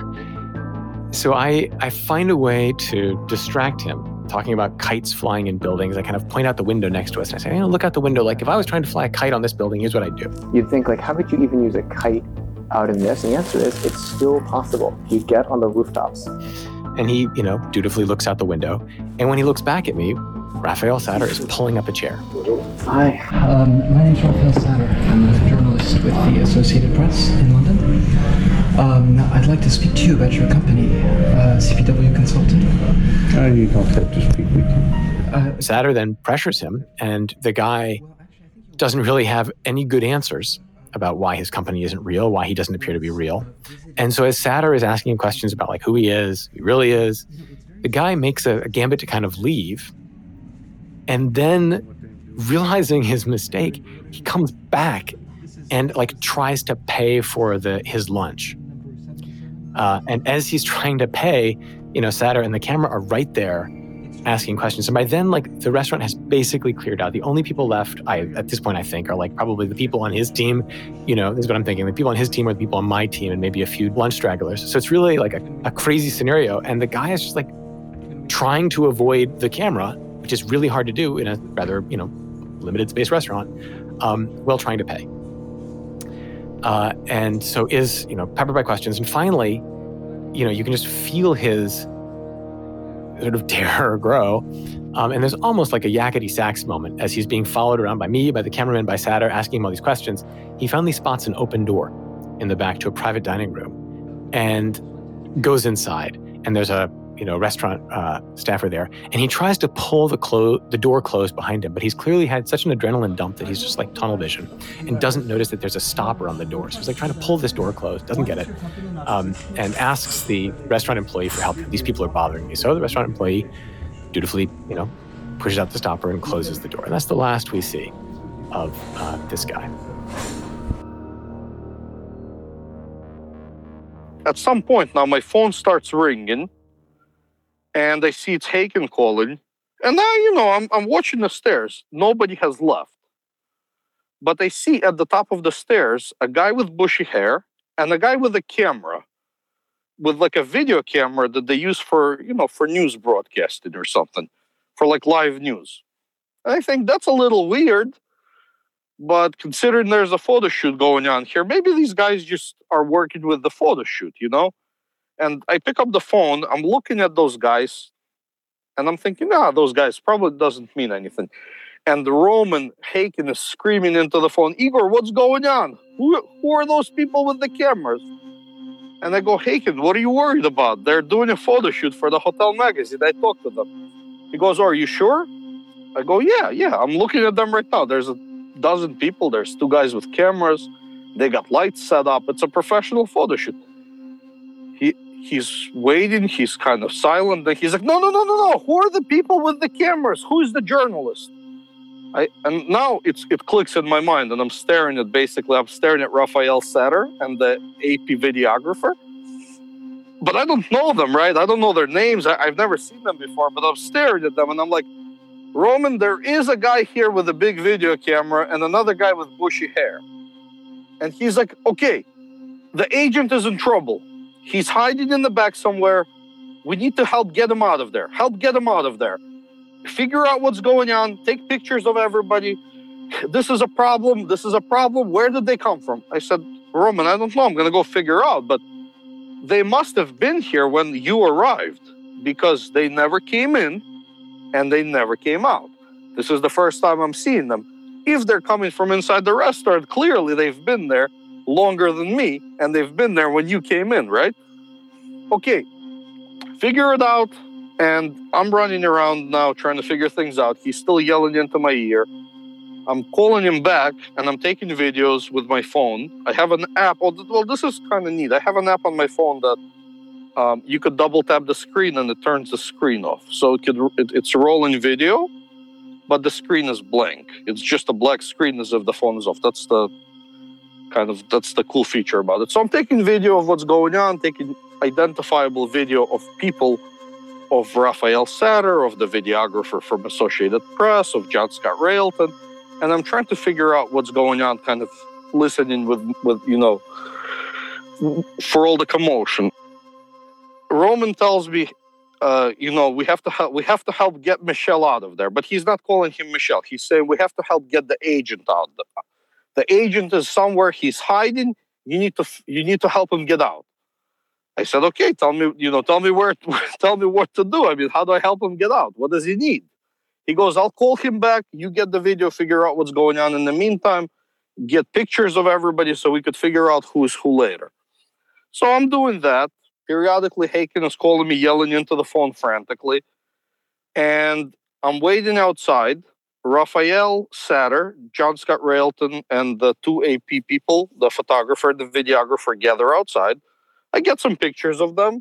so I I find a way to distract him, talking about kites flying in buildings. I kind of point out the window next to us and I say, you know, look out the window. Like if I was trying to fly a kite on this building, here's what I'd do. You'd think like, how could you even use a kite out in this? And the answer is, it's still possible. You get on the rooftops. And he, you know, dutifully looks out the window. And when he looks back at me, Raphael Satter is pulling up a chair. Hi, um, my name is Raphael Satter. I'm a journalist with the Associated Press in London. Um, I'd like to speak to you about your company, uh, C P W Consulting. Uh, you don't have to speak with you. Uh, Satter then pressures him, and the guy doesn't really have any good answers about why his company isn't real, why he doesn't appear to be real. And so as Satter is asking him questions about like who he is, who he really is, the guy makes a, a gambit to kind of leave. And then realizing his mistake, he comes back and like tries to pay for the his lunch. Uh, and as he's trying to pay, you know, Satter and the camera are right there asking questions. And by then, like the restaurant has basically cleared out. The only people left, I at this point, I think, are like probably the people on his team. You know, this is what I'm thinking. The people on his team are the people on my team and maybe a few lunch stragglers. So it's really like a, a crazy scenario. And the guy is just like trying to avoid the camera, which is really hard to do in a rather, you know, limited space restaurant, um, while trying to pay. Uh, and so is, you know, peppered by questions. And finally, you know, you can just feel his sort of terror grow. Um, and there's almost like a yakety sax moment as he's being followed around by me, by the cameraman, by Satter, asking him all these questions. He finally spots an open door in the back to a private dining room and goes inside. And there's a, you know, restaurant uh, staffer there. And he tries to pull the clo- the door closed behind him, but he's clearly had such an adrenaline dump that he's just like tunnel vision and doesn't notice that there's a stopper on the door. So he's like trying to pull this door closed, doesn't get it, um, and asks the restaurant employee for help. These people are bothering me. So the restaurant employee dutifully, you know, pushes out the stopper and closes the door. And that's the last we see of uh, this guy. At some point now, my phone starts ringing. And I see it's Haken calling. And now, you know, I'm I'm watching the stairs. Nobody has left. But I see at the top of the stairs a guy with bushy hair and a guy with a camera, with like a video camera that they use for, you know, for news broadcasting or something, for like live news. And I think that's a little weird. But considering there's a photo shoot going on here, maybe these guys just are working with the photo shoot, you know? And I pick up the phone, I'm looking at those guys, and I'm thinking, ah, those guys probably doesn't mean anything. And the Roman Haken is screaming into the phone, Igor, what's going on? Who, who are those people with the cameras? And I go, Haken, what are you worried about? They're doing a photo shoot for the hotel magazine. I talked to them. He goes, are you sure? I go, yeah, yeah, I'm looking at them right now. There's a dozen people. There's two guys with cameras. They got lights set up. It's a professional photo shoot. He He's waiting. He's kind of silent. Then he's like, no, no, no, no, no. Who are the people with the cameras? Who's the journalist? I, and now it's, it clicks in my mind, and I'm staring at basically, I'm staring at Rafael Satter and the A P videographer. But I don't know them, right? I don't know their names. I, I've never seen them before, but I'm staring at them, and I'm like, Roman, there is a guy here with a big video camera and another guy with bushy hair. And he's like, okay, the agent is in trouble. He's hiding in the back somewhere. We need to help get him out of there. Help get him out of there. Figure out what's going on. Take pictures of everybody. This is a problem. This is a problem. Where did they come from? I said, Roman, I don't know. I'm going to go figure out. But they must have been here when you arrived, because they never came in and they never came out. This is the first time I'm seeing them. If they're coming from inside the restaurant, clearly they've been there longer than me, and they've been there when you came in, right? Okay, figure it out. And I'm running around now trying to figure things out. He's still yelling into my ear. I'm calling him back, and I'm taking videos with my phone. I have an app. Well, this is kind of neat. I have an app on my phone that um, you could double tap the screen, and it turns the screen off. So it could it, it's rolling video, but the screen is blank. It's just a black screen as if the phone is off. That's the kind of that's the cool feature about it. So I'm taking video of what's going on, taking identifiable video of people, of Rafael Satter, of the videographer from Associated Press, of John Scott Railton, and I'm trying to figure out what's going on, kind of listening with, with you know, for all the commotion. Roman tells me, uh, you know, we have to help, we have to help get Michel out of there, but he's not calling him Michel. He's saying we have to help get the agent out. The, the agent is somewhere. He's hiding. You need to you need to help him get out. I said, okay, tell me, you know, tell me where, tell me what to do. I mean, how do I help him get out? What does he need? He goes, I'll call him back. You get the video, figure out what's going on. In the meantime, get pictures of everybody so we could figure out who's who later. So I'm doing that. Periodically, Haken is calling me, yelling into the phone frantically. And I'm waiting outside. Rafael Satter, John Scott Railton, and the two A P people, the photographer and the videographer, gather outside. I get some pictures of them,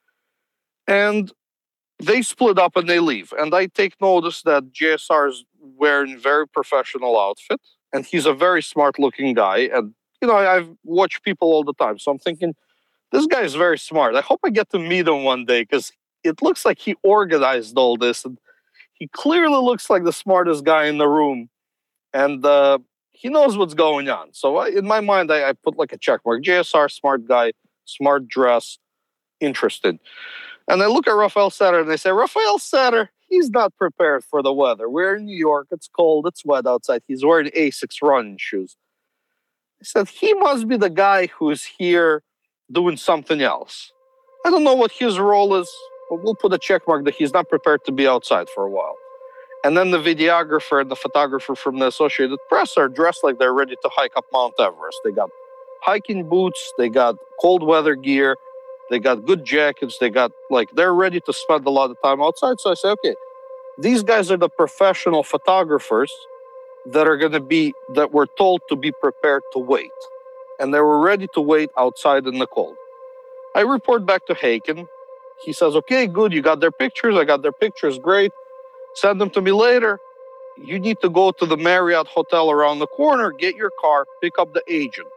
and they split up and they leave. And I take notice that J S R is wearing very professional outfit, and he's a very smart-looking guy. And, you know, I've watched people all the time, so I'm thinking, this guy is very smart. I hope I get to meet him one day, because it looks like he organized all this, and he clearly looks like the smartest guy in the room, and uh, he knows what's going on. So I, in my mind, I, I put like a check mark. J S R, smart guy, smart dress, interested. And I look at Rafael Satter and I say, Rafael Satter, he's not prepared for the weather. We're in New York. It's cold. It's wet outside. He's wearing Asics running shoes. I said, he must be the guy who's here doing something else. I don't know what his role is, but we'll put a check mark that he's not prepared to be outside for a while. And then the videographer and the photographer from the Associated Press are dressed like they're ready to hike up Mount Everest. They got hiking boots, they got cold weather gear, they got good jackets, they got, like, they're ready to spend a lot of time outside. So I say, okay, these guys are the professional photographers that are going to be, that were told to be prepared to wait. And they were ready to wait outside in the cold. I report back to Haken. He says, okay, good, you got their pictures, I got their pictures, great. Send them to me later. You need to go to the Marriott Hotel around the corner, get your car, pick up the agent.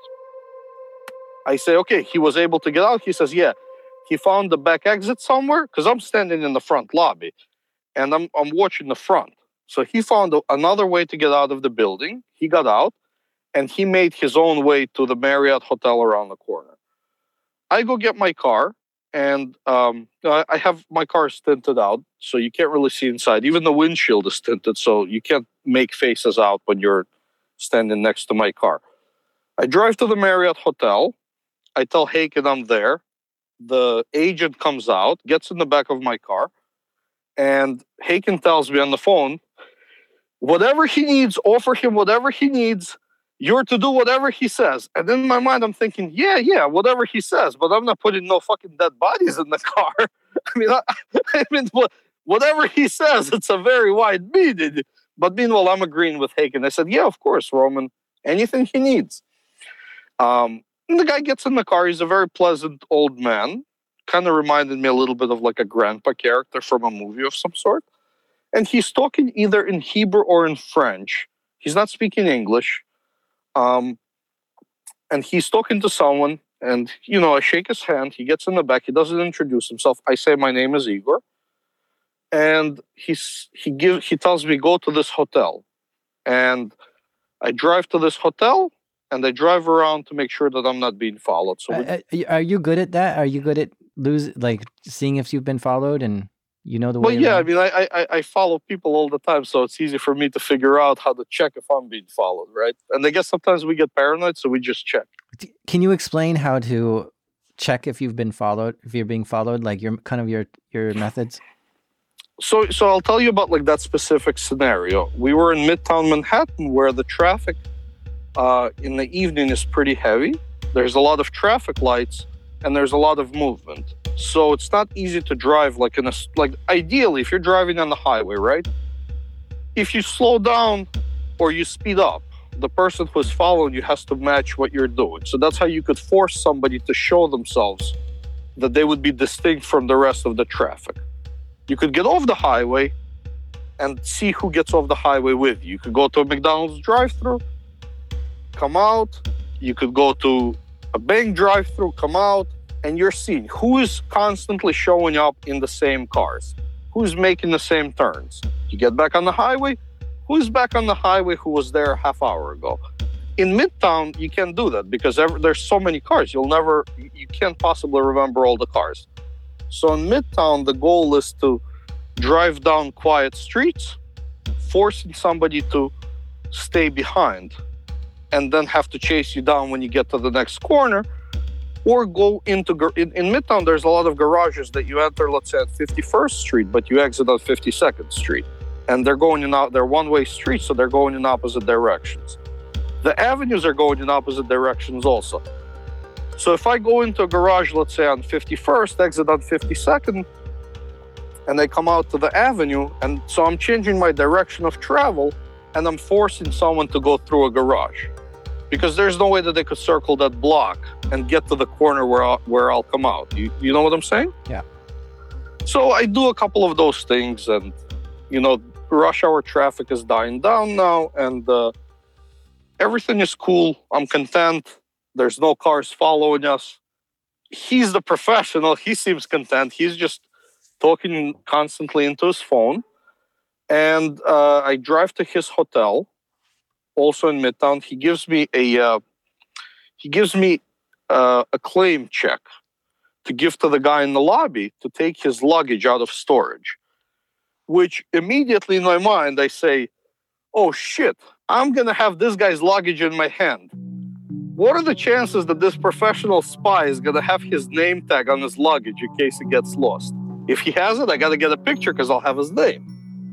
I say, okay, he was able to get out. He says, yeah, he found the back exit somewhere, because I'm standing in the front lobby, and I'm I'm watching the front. So he found a, another way to get out of the building. He got out, and he made his own way to the Marriott Hotel around the corner. I go get my car, and um, I have my car tinted out, so you can't really see inside. Even the windshield is tinted, so you can't make faces out when you're standing next to my car. I drive to the Marriott Hotel. I tell Haken I'm there. The agent comes out, gets in the back of my car, and Haken tells me on the phone, whatever he needs, offer him whatever he needs. You're to do whatever he says. And in my mind, I'm thinking, yeah, yeah, whatever he says, but I'm not putting no fucking dead bodies in the car. I mean, I, I mean, whatever he says, it's a very wide meaning. But meanwhile, I'm agreeing with Haken. I said, yeah, of course, Roman, anything he needs. Um, and the guy gets in the car. He's a very pleasant old man. Kind of reminded me a little bit of like a grandpa character from a movie of some sort. And he's talking either in Hebrew or in French. He's not speaking English. Um, and he's talking to someone, and, you know, I shake his hand. He gets in the back. He doesn't introduce himself. I say, my name is Igor. And he's, he give, he tells me, go to this hotel. And I drive to this hotel, and I drive around to make sure that I'm not being followed. So, we, uh, are you good at that? Are you good at lose like seeing if you've been followed and you know the way? Well, yeah. around? I mean, I, I I follow people all the time, so it's easy for me to figure out how to check if I'm being followed, right? And I guess sometimes we get paranoid, so we just check. Can you explain how to check if you've been followed, if you're being followed, like your kind of your your methods? So, so I'll tell you about like that specific scenario. We were in Midtown Manhattan, where the traffic uh, in the evening is pretty heavy. There's a lot of traffic lights, and there's a lot of movement. So it's not easy to drive like in a like. Ideally, if you're driving on the highway, right? If you slow down or you speed up, the person who's following you has to match what you're doing. So that's how you could force somebody to show themselves that they would be distinct from the rest of the traffic. You could get off the highway and see who gets off the highway with you. You could go to a McDonald's drive-thru, come out. You could go to a bank drive-thru, come out, and you're seeing who is constantly showing up in the same cars, who's making the same turns. You get back on the highway, who's back on the highway who was there a half hour ago. In Midtown, you can't do that because ever, there's so many cars. You'll never, you can't possibly remember all the cars. So in Midtown, the goal is to drive down quiet streets, forcing somebody to stay behind and then have to chase you down when you get to the next corner, or go into, in, in Midtown, there's a lot of garages that you enter, let's say at fifty-first Street, but you exit on fifty-second Street. And they're going in, they're one-way streets, so they're going in opposite directions. The avenues are going in opposite directions also. So if I go into a garage, let's say on fifty-first, exit on fifty-second, and I come out to the avenue, and so I'm changing my direction of travel, and I'm forcing someone to go through a garage. Because there's no way that they could circle that block and get to the corner where I'll, where I'll come out. You, you know what I'm saying? Yeah. So I do a couple of those things, and, you know, rush hour traffic is dying down now, and uh, everything is cool. I'm content. There's no cars following us. He's the professional. He seems content. He's just talking constantly into his phone. And uh, I drive to his hotel, also in Midtown. He gives me a uh, he gives me uh, a claim check to give to the guy in the lobby to take his luggage out of storage. Which immediately in my mind I say, "Oh shit! I'm gonna have this guy's luggage in my hand. What are the chances that this professional spy is going to have his name tag on his luggage in case it gets lost? If he has it, I got to get a picture because I'll have his name."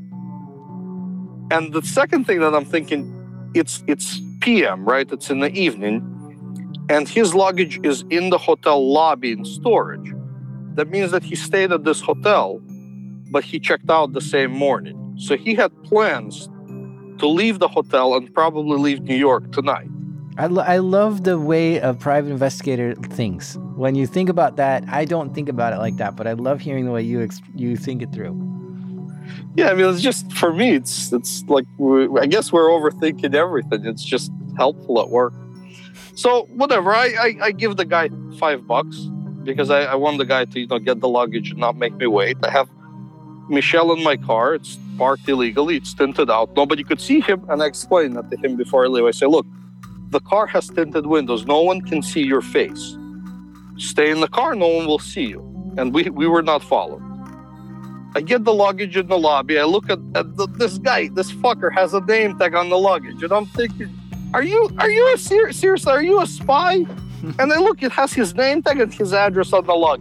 And the second thing that I'm thinking, it's it's P M, right? It's in the evening, and his luggage is in the hotel lobby in storage. That means that he stayed at this hotel, but he checked out the same morning. So he had plans to leave the hotel and probably leave New York tonight. I, lo- I love the way a private investigator thinks. When you think about that, I don't think about it like that, but I love hearing the way you ex- you think it through. Yeah, I mean, it's just, for me, it's it's like, we, I guess we're overthinking everything. It's just helpful at work. So, whatever, I, I, I give the guy five bucks because I, I want the guy to, you know, get the luggage and not make me wait. I have Michelle in my car. It's parked illegally. It's tinted out. Nobody could see him, and I explained that to him before I leave. I say, look, the car has tinted windows. No one can see your face. Stay in the car, no one will see you. And we, we were not followed. I get the luggage in the lobby. I look at, at the, this guy, this fucker has a name tag on the luggage. And I'm thinking, are you are you a ser- seriously, are you a spy? And I look, it has his name tag and his address on the luggage.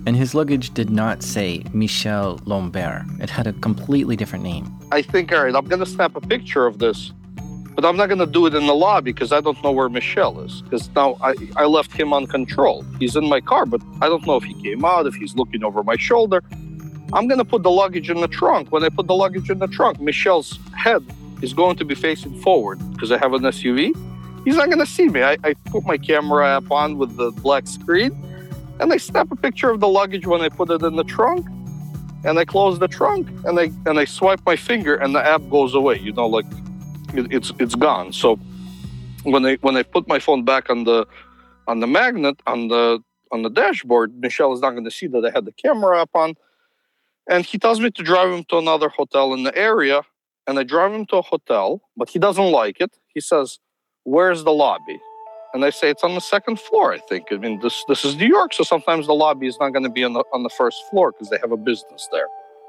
And his luggage did not say Michel Lombert. It had a completely different name. I think, all right, I'm going to snap a picture of this, but I'm not going to do it in the lobby because I don't know where Michel is. Because now I, I left him on control. He's in my car, but I don't know if he came out, if he's looking over my shoulder. I'm going to put the luggage in the trunk. When I put the luggage in the trunk, Michel's head is going to be facing forward because I have an S U V. He's not going to see me. I, I put my camera app on with the black screen, and I snap a picture of the luggage when I put it in the trunk, and I close the trunk, and I and I swipe my finger, and the app goes away. You know, like it, it's it's gone. So when I when I put my phone back on the on the magnet on the on the dashboard, Michel is not going to see that I had the camera app on. And he tells me to drive him to another hotel in the area. And I drive him to a hotel, but he doesn't like it. He says, "Where's the lobby?" And I say, "It's on the second floor, I think." I mean, this this is New York, so sometimes the lobby is not going to be on the, on the first floor because they have a business there.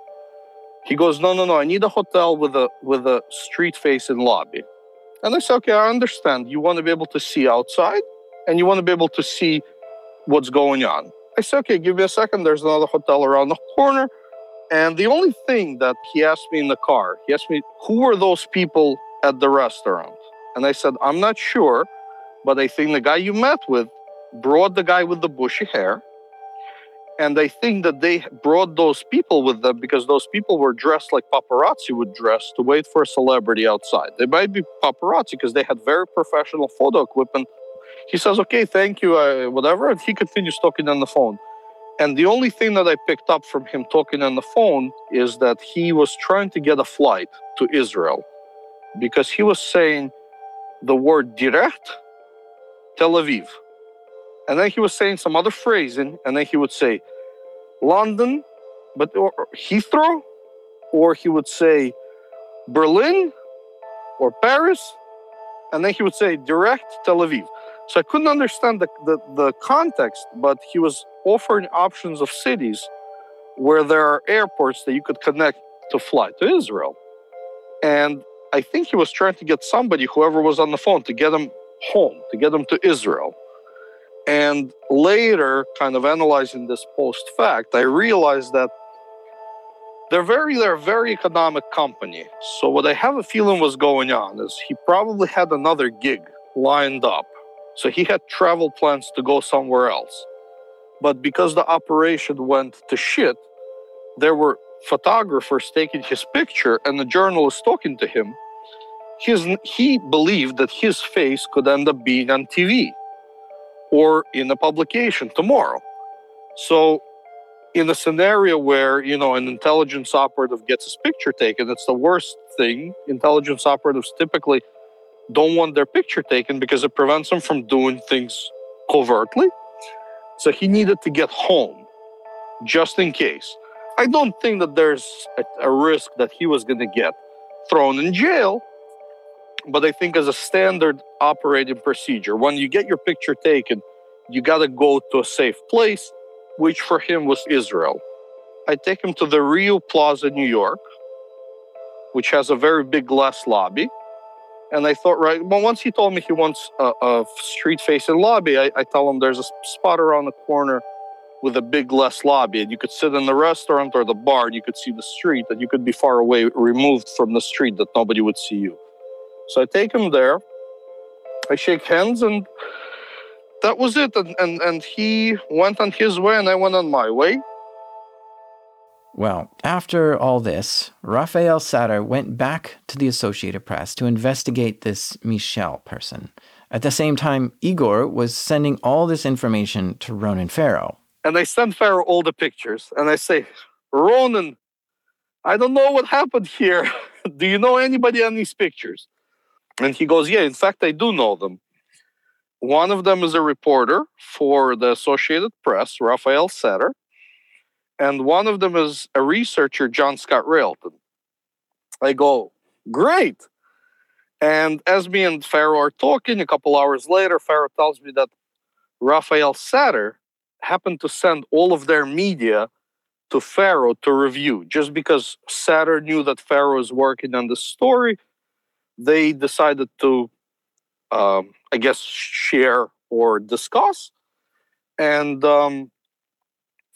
He goes, no, no, no, I need a hotel with a with a street-facing lobby. And I say, okay, I understand. You want to be able to see outside, and you want to be able to see what's going on. I say, okay, give me a second. There's another hotel around the corner. And the only thing that he asked me in the car, he asked me, who were those people at the restaurant? And I said, I'm not sure, but I think the guy you met with brought the guy with the bushy hair. And I think that they brought those people with them because those people were dressed like paparazzi would dress to wait for a celebrity outside. They might be paparazzi because they had very professional photo equipment. He says, okay, thank you, uh, whatever. And he continues talking on the phone. And the only thing that I picked up from him talking on the phone is that he was trying to get a flight to Israel because he was saying the word direct, Tel Aviv. And then he was saying some other phrasing, and then he would say London, but or Heathrow, or he would say Berlin or Paris, and then he would say direct Tel Aviv. So I couldn't understand the, the, the context, but he was offering options of cities where there are airports that you could connect to fly to Israel. And I think he was trying to get somebody, whoever was on the phone, to get him home, to get him to Israel. And later, kind of analyzing this post-fact, I realized that they're very, they're a very economic company. So what I have a feeling was going on is he probably had another gig lined up. So he had travel plans to go somewhere else. But because the operation went to shit, there were photographers taking his picture and the journalist talking to him. His, he believed that his face could end up being on T V or in a publication tomorrow. So in a scenario where, you know, an intelligence operative gets his picture taken, it's the worst thing. Intelligence operatives typically don't want their picture taken because it prevents them from doing things covertly. So he needed to get home just in case. I don't think that there's a, a risk that he was going to get thrown in jail, but I think as a standard operating procedure, when you get your picture taken, you got to go to a safe place, which for him was Israel. I take him to the Rio Plaza, New York, which has a very big glass lobby. And I thought, right, well, once he told me he wants a, a street-facing lobby, I, I tell him there's a spot around the corner with a big glass lobby, and you could sit in the restaurant or the bar, and you could see the street, and you could be far away, removed from the street that nobody would see you. So I take him there, I shake hands, and that was it. And, and, and he went on his way, and I went on my way. Well, after all this, Raphael Satter went back to the Associated Press to investigate this Michel person. At the same time, Igor was sending all this information to Ronan Farrow. And I send Farrow all the pictures, and I say, Ronan, I don't know what happened here. Do you know anybody on these pictures? And he goes, yeah, in fact, I do know them. One of them is a reporter for the Associated Press, Raphael Satter. And one of them is a researcher, John Scott Railton. I go, great. And as me and Farrow are talking, a couple hours later, Farrow tells me that Raphael Satter happened to send all of their media to Farrow to review. Just because Satter knew that Farrow was working on the story, they decided to, um, I guess, share or discuss. And um,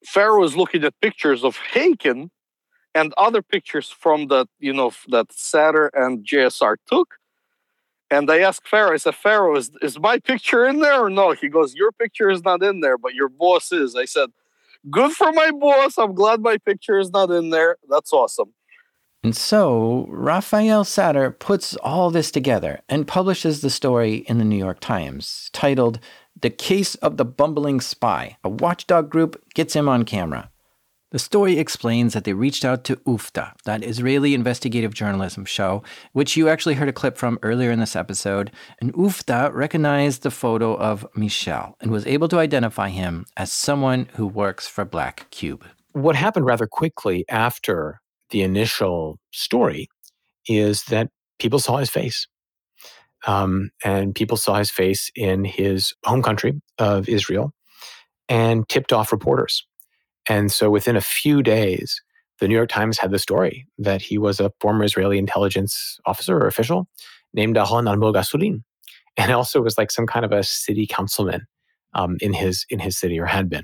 Pharaoh is looking at pictures of Haken and other pictures from that, you know, that Satter and J S R took. And I asked Pharaoh, I said, Pharaoh, is, is my picture in there or no? He goes, your picture is not in there, but your boss is. I said, good for my boss. I'm glad my picture is not in there. That's awesome. And so Raphael Satter puts all this together and publishes the story in the New York Times, titled The Case of the Bumbling Spy. A watchdog group gets him on camera. The story explains that they reached out to Ufta, that Israeli investigative journalism show, which you actually heard a clip from earlier in this episode. And Ufta recognized the photo of Michel and was able to identify him as someone who works for Black Cube. What happened rather quickly after the initial story is that people saw his face. Um, and people saw his face in his home country of Israel and tipped off reporters. And so within a few days, the New York Times had the story that he was a former Israeli intelligence officer or official named Aharon Almog Asurin. And also was like some kind of a city councilman um, in his in his city, or had been.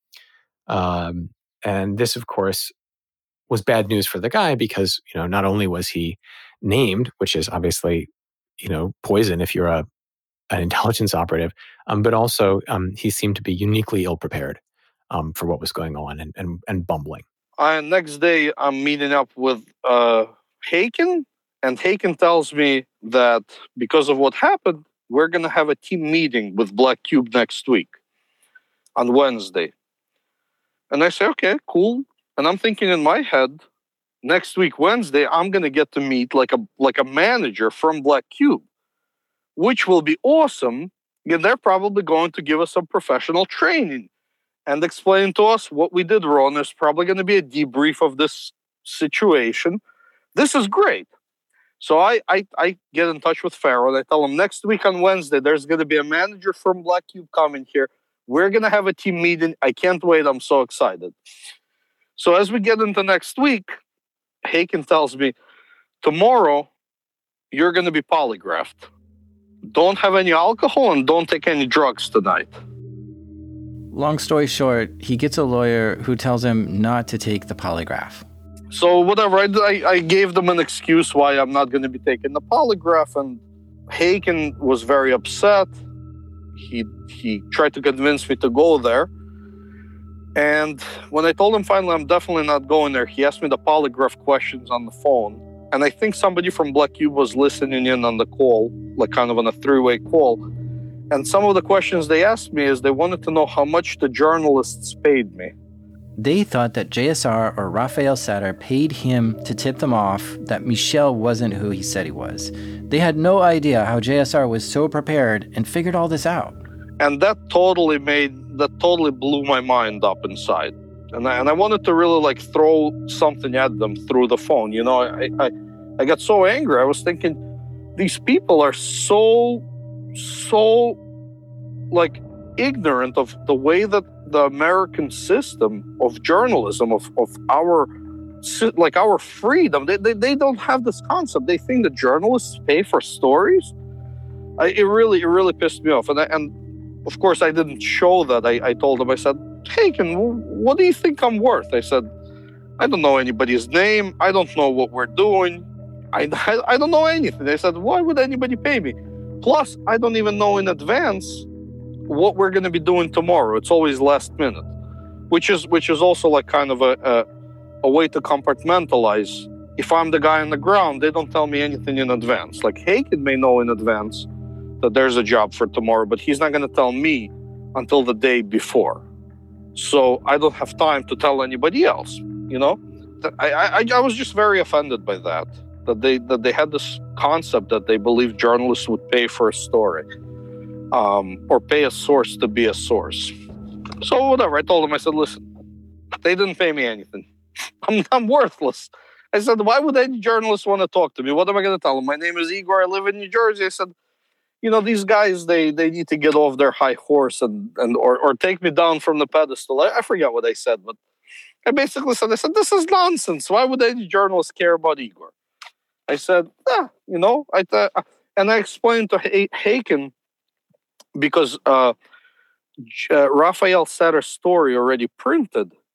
Um, and this, of course, was bad news for the guy because, you know, not only was he named, which is obviously, you know, poison if you're a an intelligence operative, um, but also um, he seemed to be uniquely ill-prepared um, for what was going on and, and, and bumbling. Uh, next day, I'm meeting up with uh, Haken, and Haken tells me that because of what happened, we're going to have a team meeting with Black Cube next week on Wednesday. And I say, okay, cool. And I'm thinking in my head, next week, Wednesday, I'm going to get to meet like a like a manager from Black Cube, which will be awesome. And they're probably going to give us some professional training and explain to us what we did wrong. There's probably going to be a debrief of this situation. This is great. So I, I, I get in touch with Pharaoh and I tell him next week on Wednesday, there's going to be a manager from Black Cube coming here. We're going to have a team meeting. I can't wait. I'm so excited. So as we get into next week, Haken tells me, tomorrow, you're going to be polygraphed. Don't have any alcohol and don't take any drugs tonight. Long story short, he gets a lawyer who tells him not to take the polygraph. So whatever, I, I gave them an excuse why I'm not going to be taking the polygraph, and Haken was very upset. He he tried to convince me to go there. And when I told him finally I'm definitely not going there, he asked me the polygraph questions on the phone. And I think somebody from Black Cube was listening in on the call, like kind of on a three-way call. And some of the questions they asked me is they wanted to know how much the journalists paid me. They thought that J S R or Raphael Satter paid him to tip them off that Michel wasn't who he said he was. They had no idea how J S R was so prepared and figured all this out. And that totally made, that totally blew my mind up inside. And I, and I wanted to really like throw something at them through the phone. You know, I, I, I got so angry. I was thinking, these people are so, so like ignorant of the way that the American system of journalism, of, of our, like our freedom, they, they, they don't have this concept. They think that journalists pay for stories. I, it really, it really pissed me off. And I, and of course I didn't show that. I, I told them, I said, Haken, what do you think I'm worth? I said, I don't know anybody's name. I don't know what we're doing. I, I, I don't know anything. I said, why would anybody pay me? Plus, I don't even know in advance what we're going to be doing tomorrow. It's always last minute, which is which is also like kind of a, a, a way to compartmentalize. If I'm the guy on the ground, they don't tell me anything in advance. Like Haken may know in advance that there's a job for tomorrow, but he's not going to tell me until the day before. So I don't have time to tell anybody else, you know? I, I, I was just very offended by that, that they that they had this concept that they believed journalists would pay for a story, um, or pay a source to be a source. So whatever, I told them, I said, listen, they didn't pay me anything. I'm, I'm worthless. I said, why would any journalist want to talk to me? What am I going to tell them? My name is Igor, I live in New Jersey. I said, you know, these guys, they, they need to get off their high horse and, and or, or take me down from the pedestal. I, I forget what I said, but I basically said, I said, this is nonsense. Why would any journalist care about Igor? I said, ah, you know, I th- and I explained to H- Haken because uh, uh, Raphael Satter's story already printed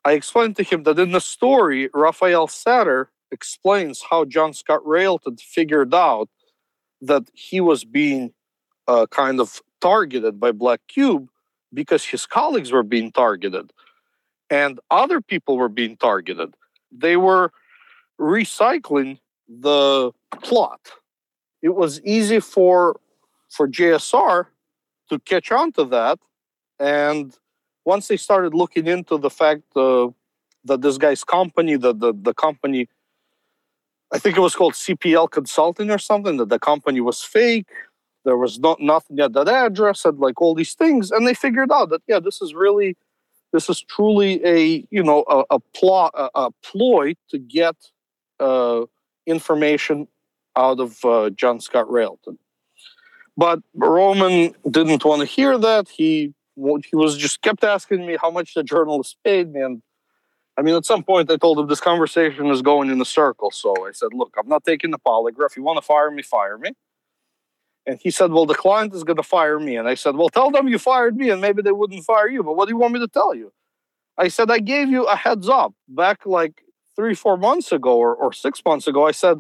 I explained to him that in the story, Raphael Satter explains how John Scott Railton figured out that he was being uh, kind of targeted by Black Cube because his colleagues were being targeted and other people were being targeted. They were recycling the plot. It was easy for for J S R to catch on to that, and once they started looking into the fact uh, that this guy's company, the, the the company, I think it was called C P L Consulting or something, that the company was fake. There was not nothing at that address and like all these things, and they figured out that yeah, this is really, this is truly a you know a, a plot, a, a ploy to get uh, information out of uh, John Scott Railton. But Roman didn't want to hear that. He he was just kept asking me how much the journalist paid me, and I mean, at some point I told him this conversation is going in a circle. So I said, look, I'm not taking the polygraph. You want to fire me, fire me. And he said, well, the client is going to fire me. And I said, well, tell them you fired me and maybe they wouldn't fire you. But what do you want me to tell you? I said, I gave you a heads up back like three, four months ago or, or six months ago. I said,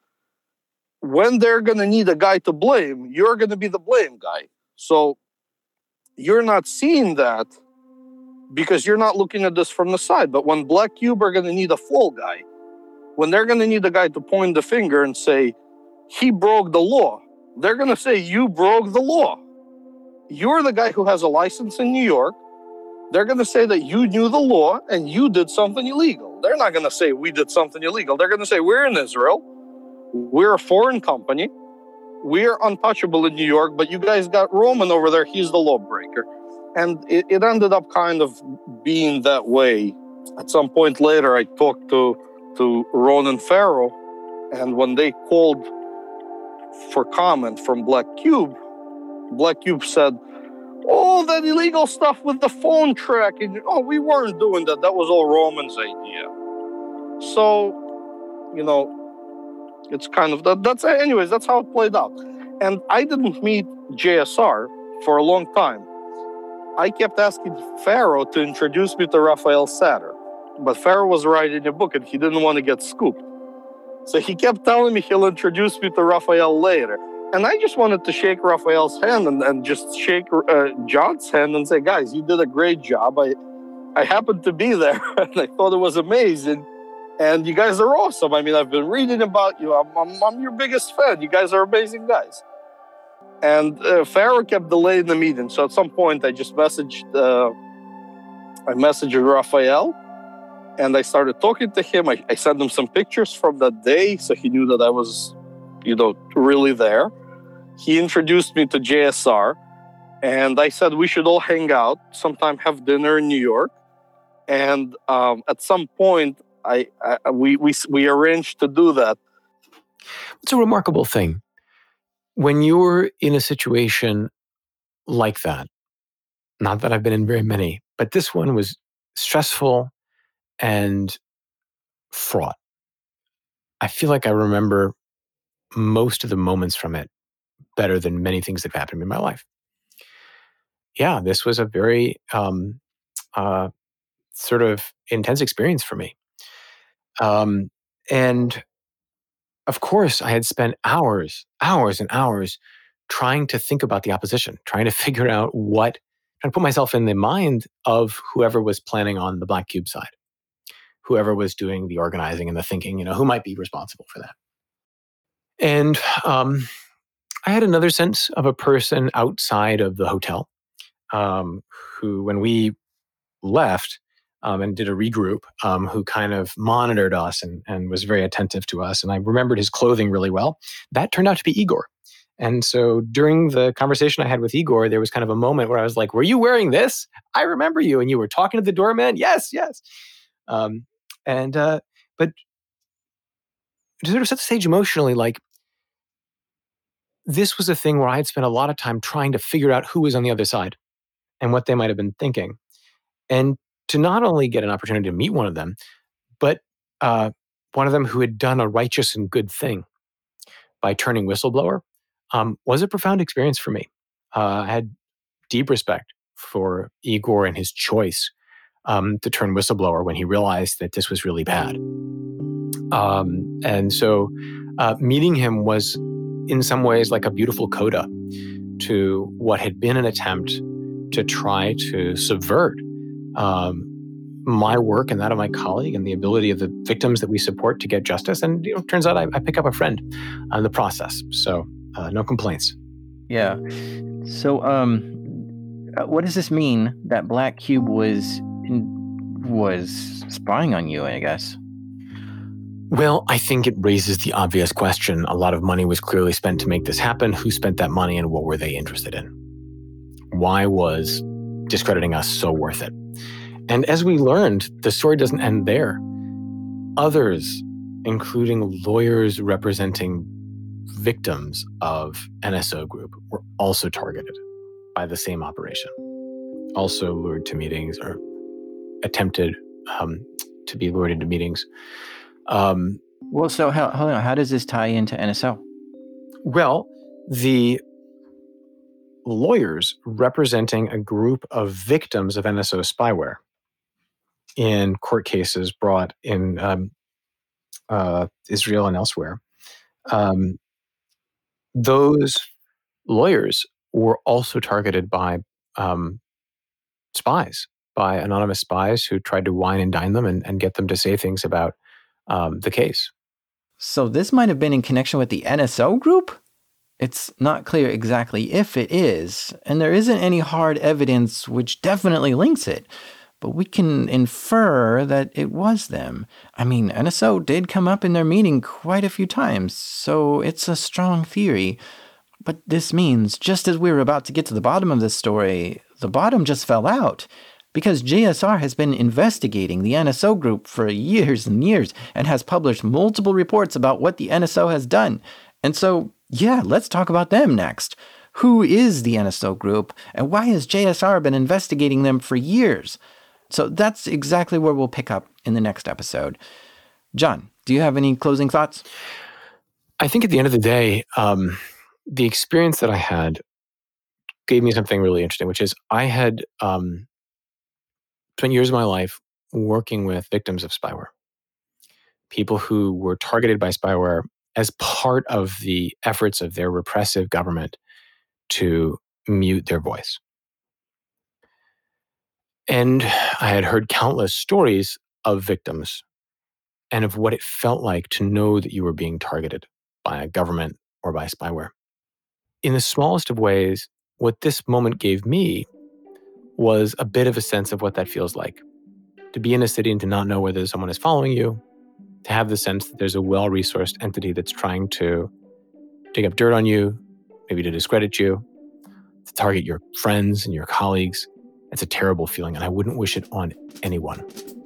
when they're going to need a guy to blame, you're going to be the blame guy. So you're not seeing that because you're not looking at this from the side. But when Black Cube are going to need a fall guy, when they're going to need a guy to point the finger and say, he broke the law, they're going to say, you broke the law. You're the guy who has a license in New York. They're going to say that you knew the law and you did something illegal. They're not going to say we did something illegal. They're going to say we're in Israel. We're a foreign company. We're untouchable in New York, but you guys got Roman over there. He's the lawbreaker. And it, it ended up kind of being that way. At some point later, I talked to, to Ronan Farrow, and when they called for comment from Black Cube, Black Cube said, oh, that illegal stuff with the phone tracking. Oh, we weren't doing that. That was all Roman's idea. So, you know, it's kind of that. That's anyways. That's how it played out. And I didn't meet J S R for a long time. I kept asking Farrow to introduce me to Raphael Satter, but Farrow was writing a book and he didn't want to get scooped. So he kept telling me he'll introduce me to Raphael later. And I just wanted to shake Raphael's hand and, and just shake uh, John's hand and say, guys, you did a great job. I I happened to be there and I thought it was amazing. And you guys are awesome. I mean, I've been reading about you. I'm, I'm, I'm your biggest fan. You guys are amazing guys. And uh, Farrow kept delaying the meeting. So at some point, I just messaged, uh, I messaged Raphael, and I started talking to him. I, I sent him some pictures from that day, so he knew that I was, you know, really there. He introduced me to J S R, and I said we should all hang out, sometime have dinner in New York. And um, at some point, I, I we we we arranged to do that. It's a remarkable thing. When you're in a situation like that, not that I've been in very many, but this one was stressful and fraught. I feel like I remember most of the moments from it better than many things that have happened in my life. Yeah, this was a very um, uh, sort of intense experience for me. Um, and of course, I had spent hours, hours and hours trying to think about the opposition, trying to figure out what, trying to put myself in the mind of whoever was planning on the Black Cube side, whoever was doing the organizing and the thinking, you know, who might be responsible for that. And um, I had another sense of a person outside of the hotel um, who, when we left, Um, and did a regroup, um, who kind of monitored us and, and was very attentive to us. And I remembered his clothing really well. That turned out to be Igor. And so during the conversation I had with Igor, there was kind of a moment where I was like, were you wearing this? I remember you. And you were talking to the doorman? Yes, yes. Um, and, uh, but to sort of set the stage emotionally, like, this was a thing where I had spent a lot of time trying to figure out who was on the other side and what they might have been thinking. And to not only get an opportunity to meet one of them, but uh, one of them who had done a righteous and good thing by turning whistleblower um, was a profound experience for me. Uh, I had deep respect for Igor and his choice um, to turn whistleblower when he realized that this was really bad. Um, and so uh, meeting him was in some ways like a beautiful coda to what had been an attempt to try to subvert um, my work and that of my colleague and the ability of the victims that we support to get justice. And you know, it turns out I, I pick up a friend in the process. So uh, no complaints. Yeah. So um, what does this mean that Black Cube was in, was spying on you, I guess? Well, I think it raises the obvious question. A lot of money was clearly spent to make this happen. Who spent that money and what were they interested in? Why was discrediting us so worth it? And as we learned, the story doesn't end there. Others, including lawyers representing victims of N S O Group, were also targeted by the same operation. Also lured to meetings or attempted um, to be lured into meetings. Um, well, so how, hold on, how does this tie into N S O? Well, the lawyers representing a group of victims of N S O spyware in court cases brought in um, uh, Israel and elsewhere, um, those lawyers were also targeted by um, spies, by anonymous spies who tried to wine and dine them and, and get them to say things about Um, the case. So this might have been in connection with the N S O Group? It's not clear exactly if it is, and there isn't any hard evidence which definitely links it, but we can infer that it was them. I mean, N S O did come up in their meeting quite a few times, so it's a strong theory. But this means, just as we were about to get to the bottom of this story, the bottom just fell out. Because J S R has been investigating the N S O Group for years and years and has published multiple reports about what the N S O has done. And so, yeah, let's talk about them next. Who is the N S O Group and why has J S R been investigating them for years? So that's exactly where we'll pick up in the next episode. John, do you have any closing thoughts? I think at the end of the day, um, the experience that I had gave me something really interesting, which is I had um, spent years of my life working with victims of spyware, people who were targeted by spyware as part of the efforts of their repressive government to mute their voice. And I had heard countless stories of victims and of what it felt like to know that you were being targeted by a government or by spyware. In the smallest of ways, what this moment gave me was a bit of a sense of what that feels like. To be in a city and to not know whether someone is following you, to have the sense that there's a well-resourced entity that's trying to dig up dirt on you, maybe to discredit you, to target your friends and your colleagues. It's a terrible feeling, and I wouldn't wish it on anyone.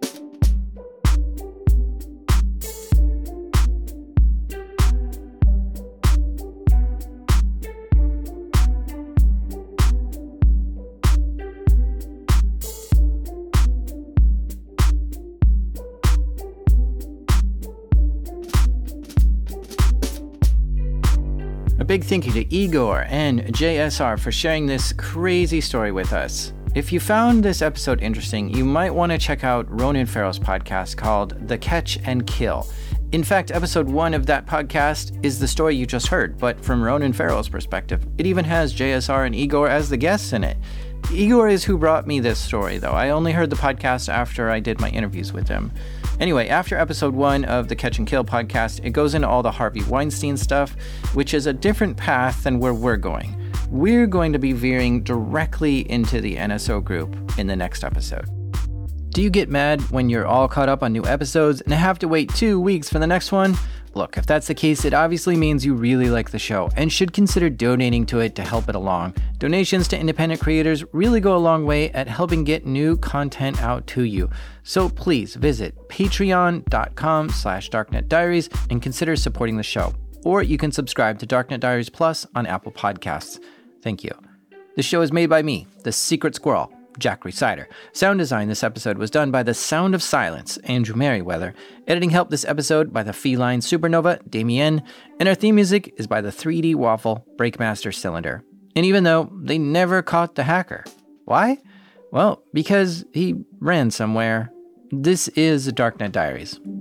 Big thank you to Igor and J S R for sharing this crazy story with us. If you found this episode interesting, you might want to check out Ronan Farrow's podcast called The Catch and Kill. In fact, episode one of that podcast is the story you just heard, but from Ronan Farrow's perspective. It even has J S R and Igor as the guests in it. Igor is who brought me this story, though. I only heard the podcast after I did my interviews with him. Anyway, after episode one of the Catch and Kill podcast, it goes into all the Harvey Weinstein stuff, which is a different path than where we're going. We're going to be veering directly into the N S O Group in the next episode. Do you get mad when you're all caught up on new episodes and have to wait two weeks for the next one? Look, if that's the case, it obviously means you really like the show and should consider donating to it to help it along. Donations to independent creators really go a long way at helping get new content out to you. So please visit patreon.com slash darknetdiaries and consider supporting the show. Or you can subscribe to Darknet Diaries Plus on Apple Podcasts. Thank you. The show is made by me, the Secret Squirrel, Jack Resider. Sound design this episode was done by The Sound of Silence, Andrew Merriweather. Editing help this episode by the Feline Supernova, Damien. And our theme music is by the three D Waffle, Breakmaster Cylinder. And even though they never caught the hacker. Why? Well, because he ran somewhere. This is Darknet Diaries.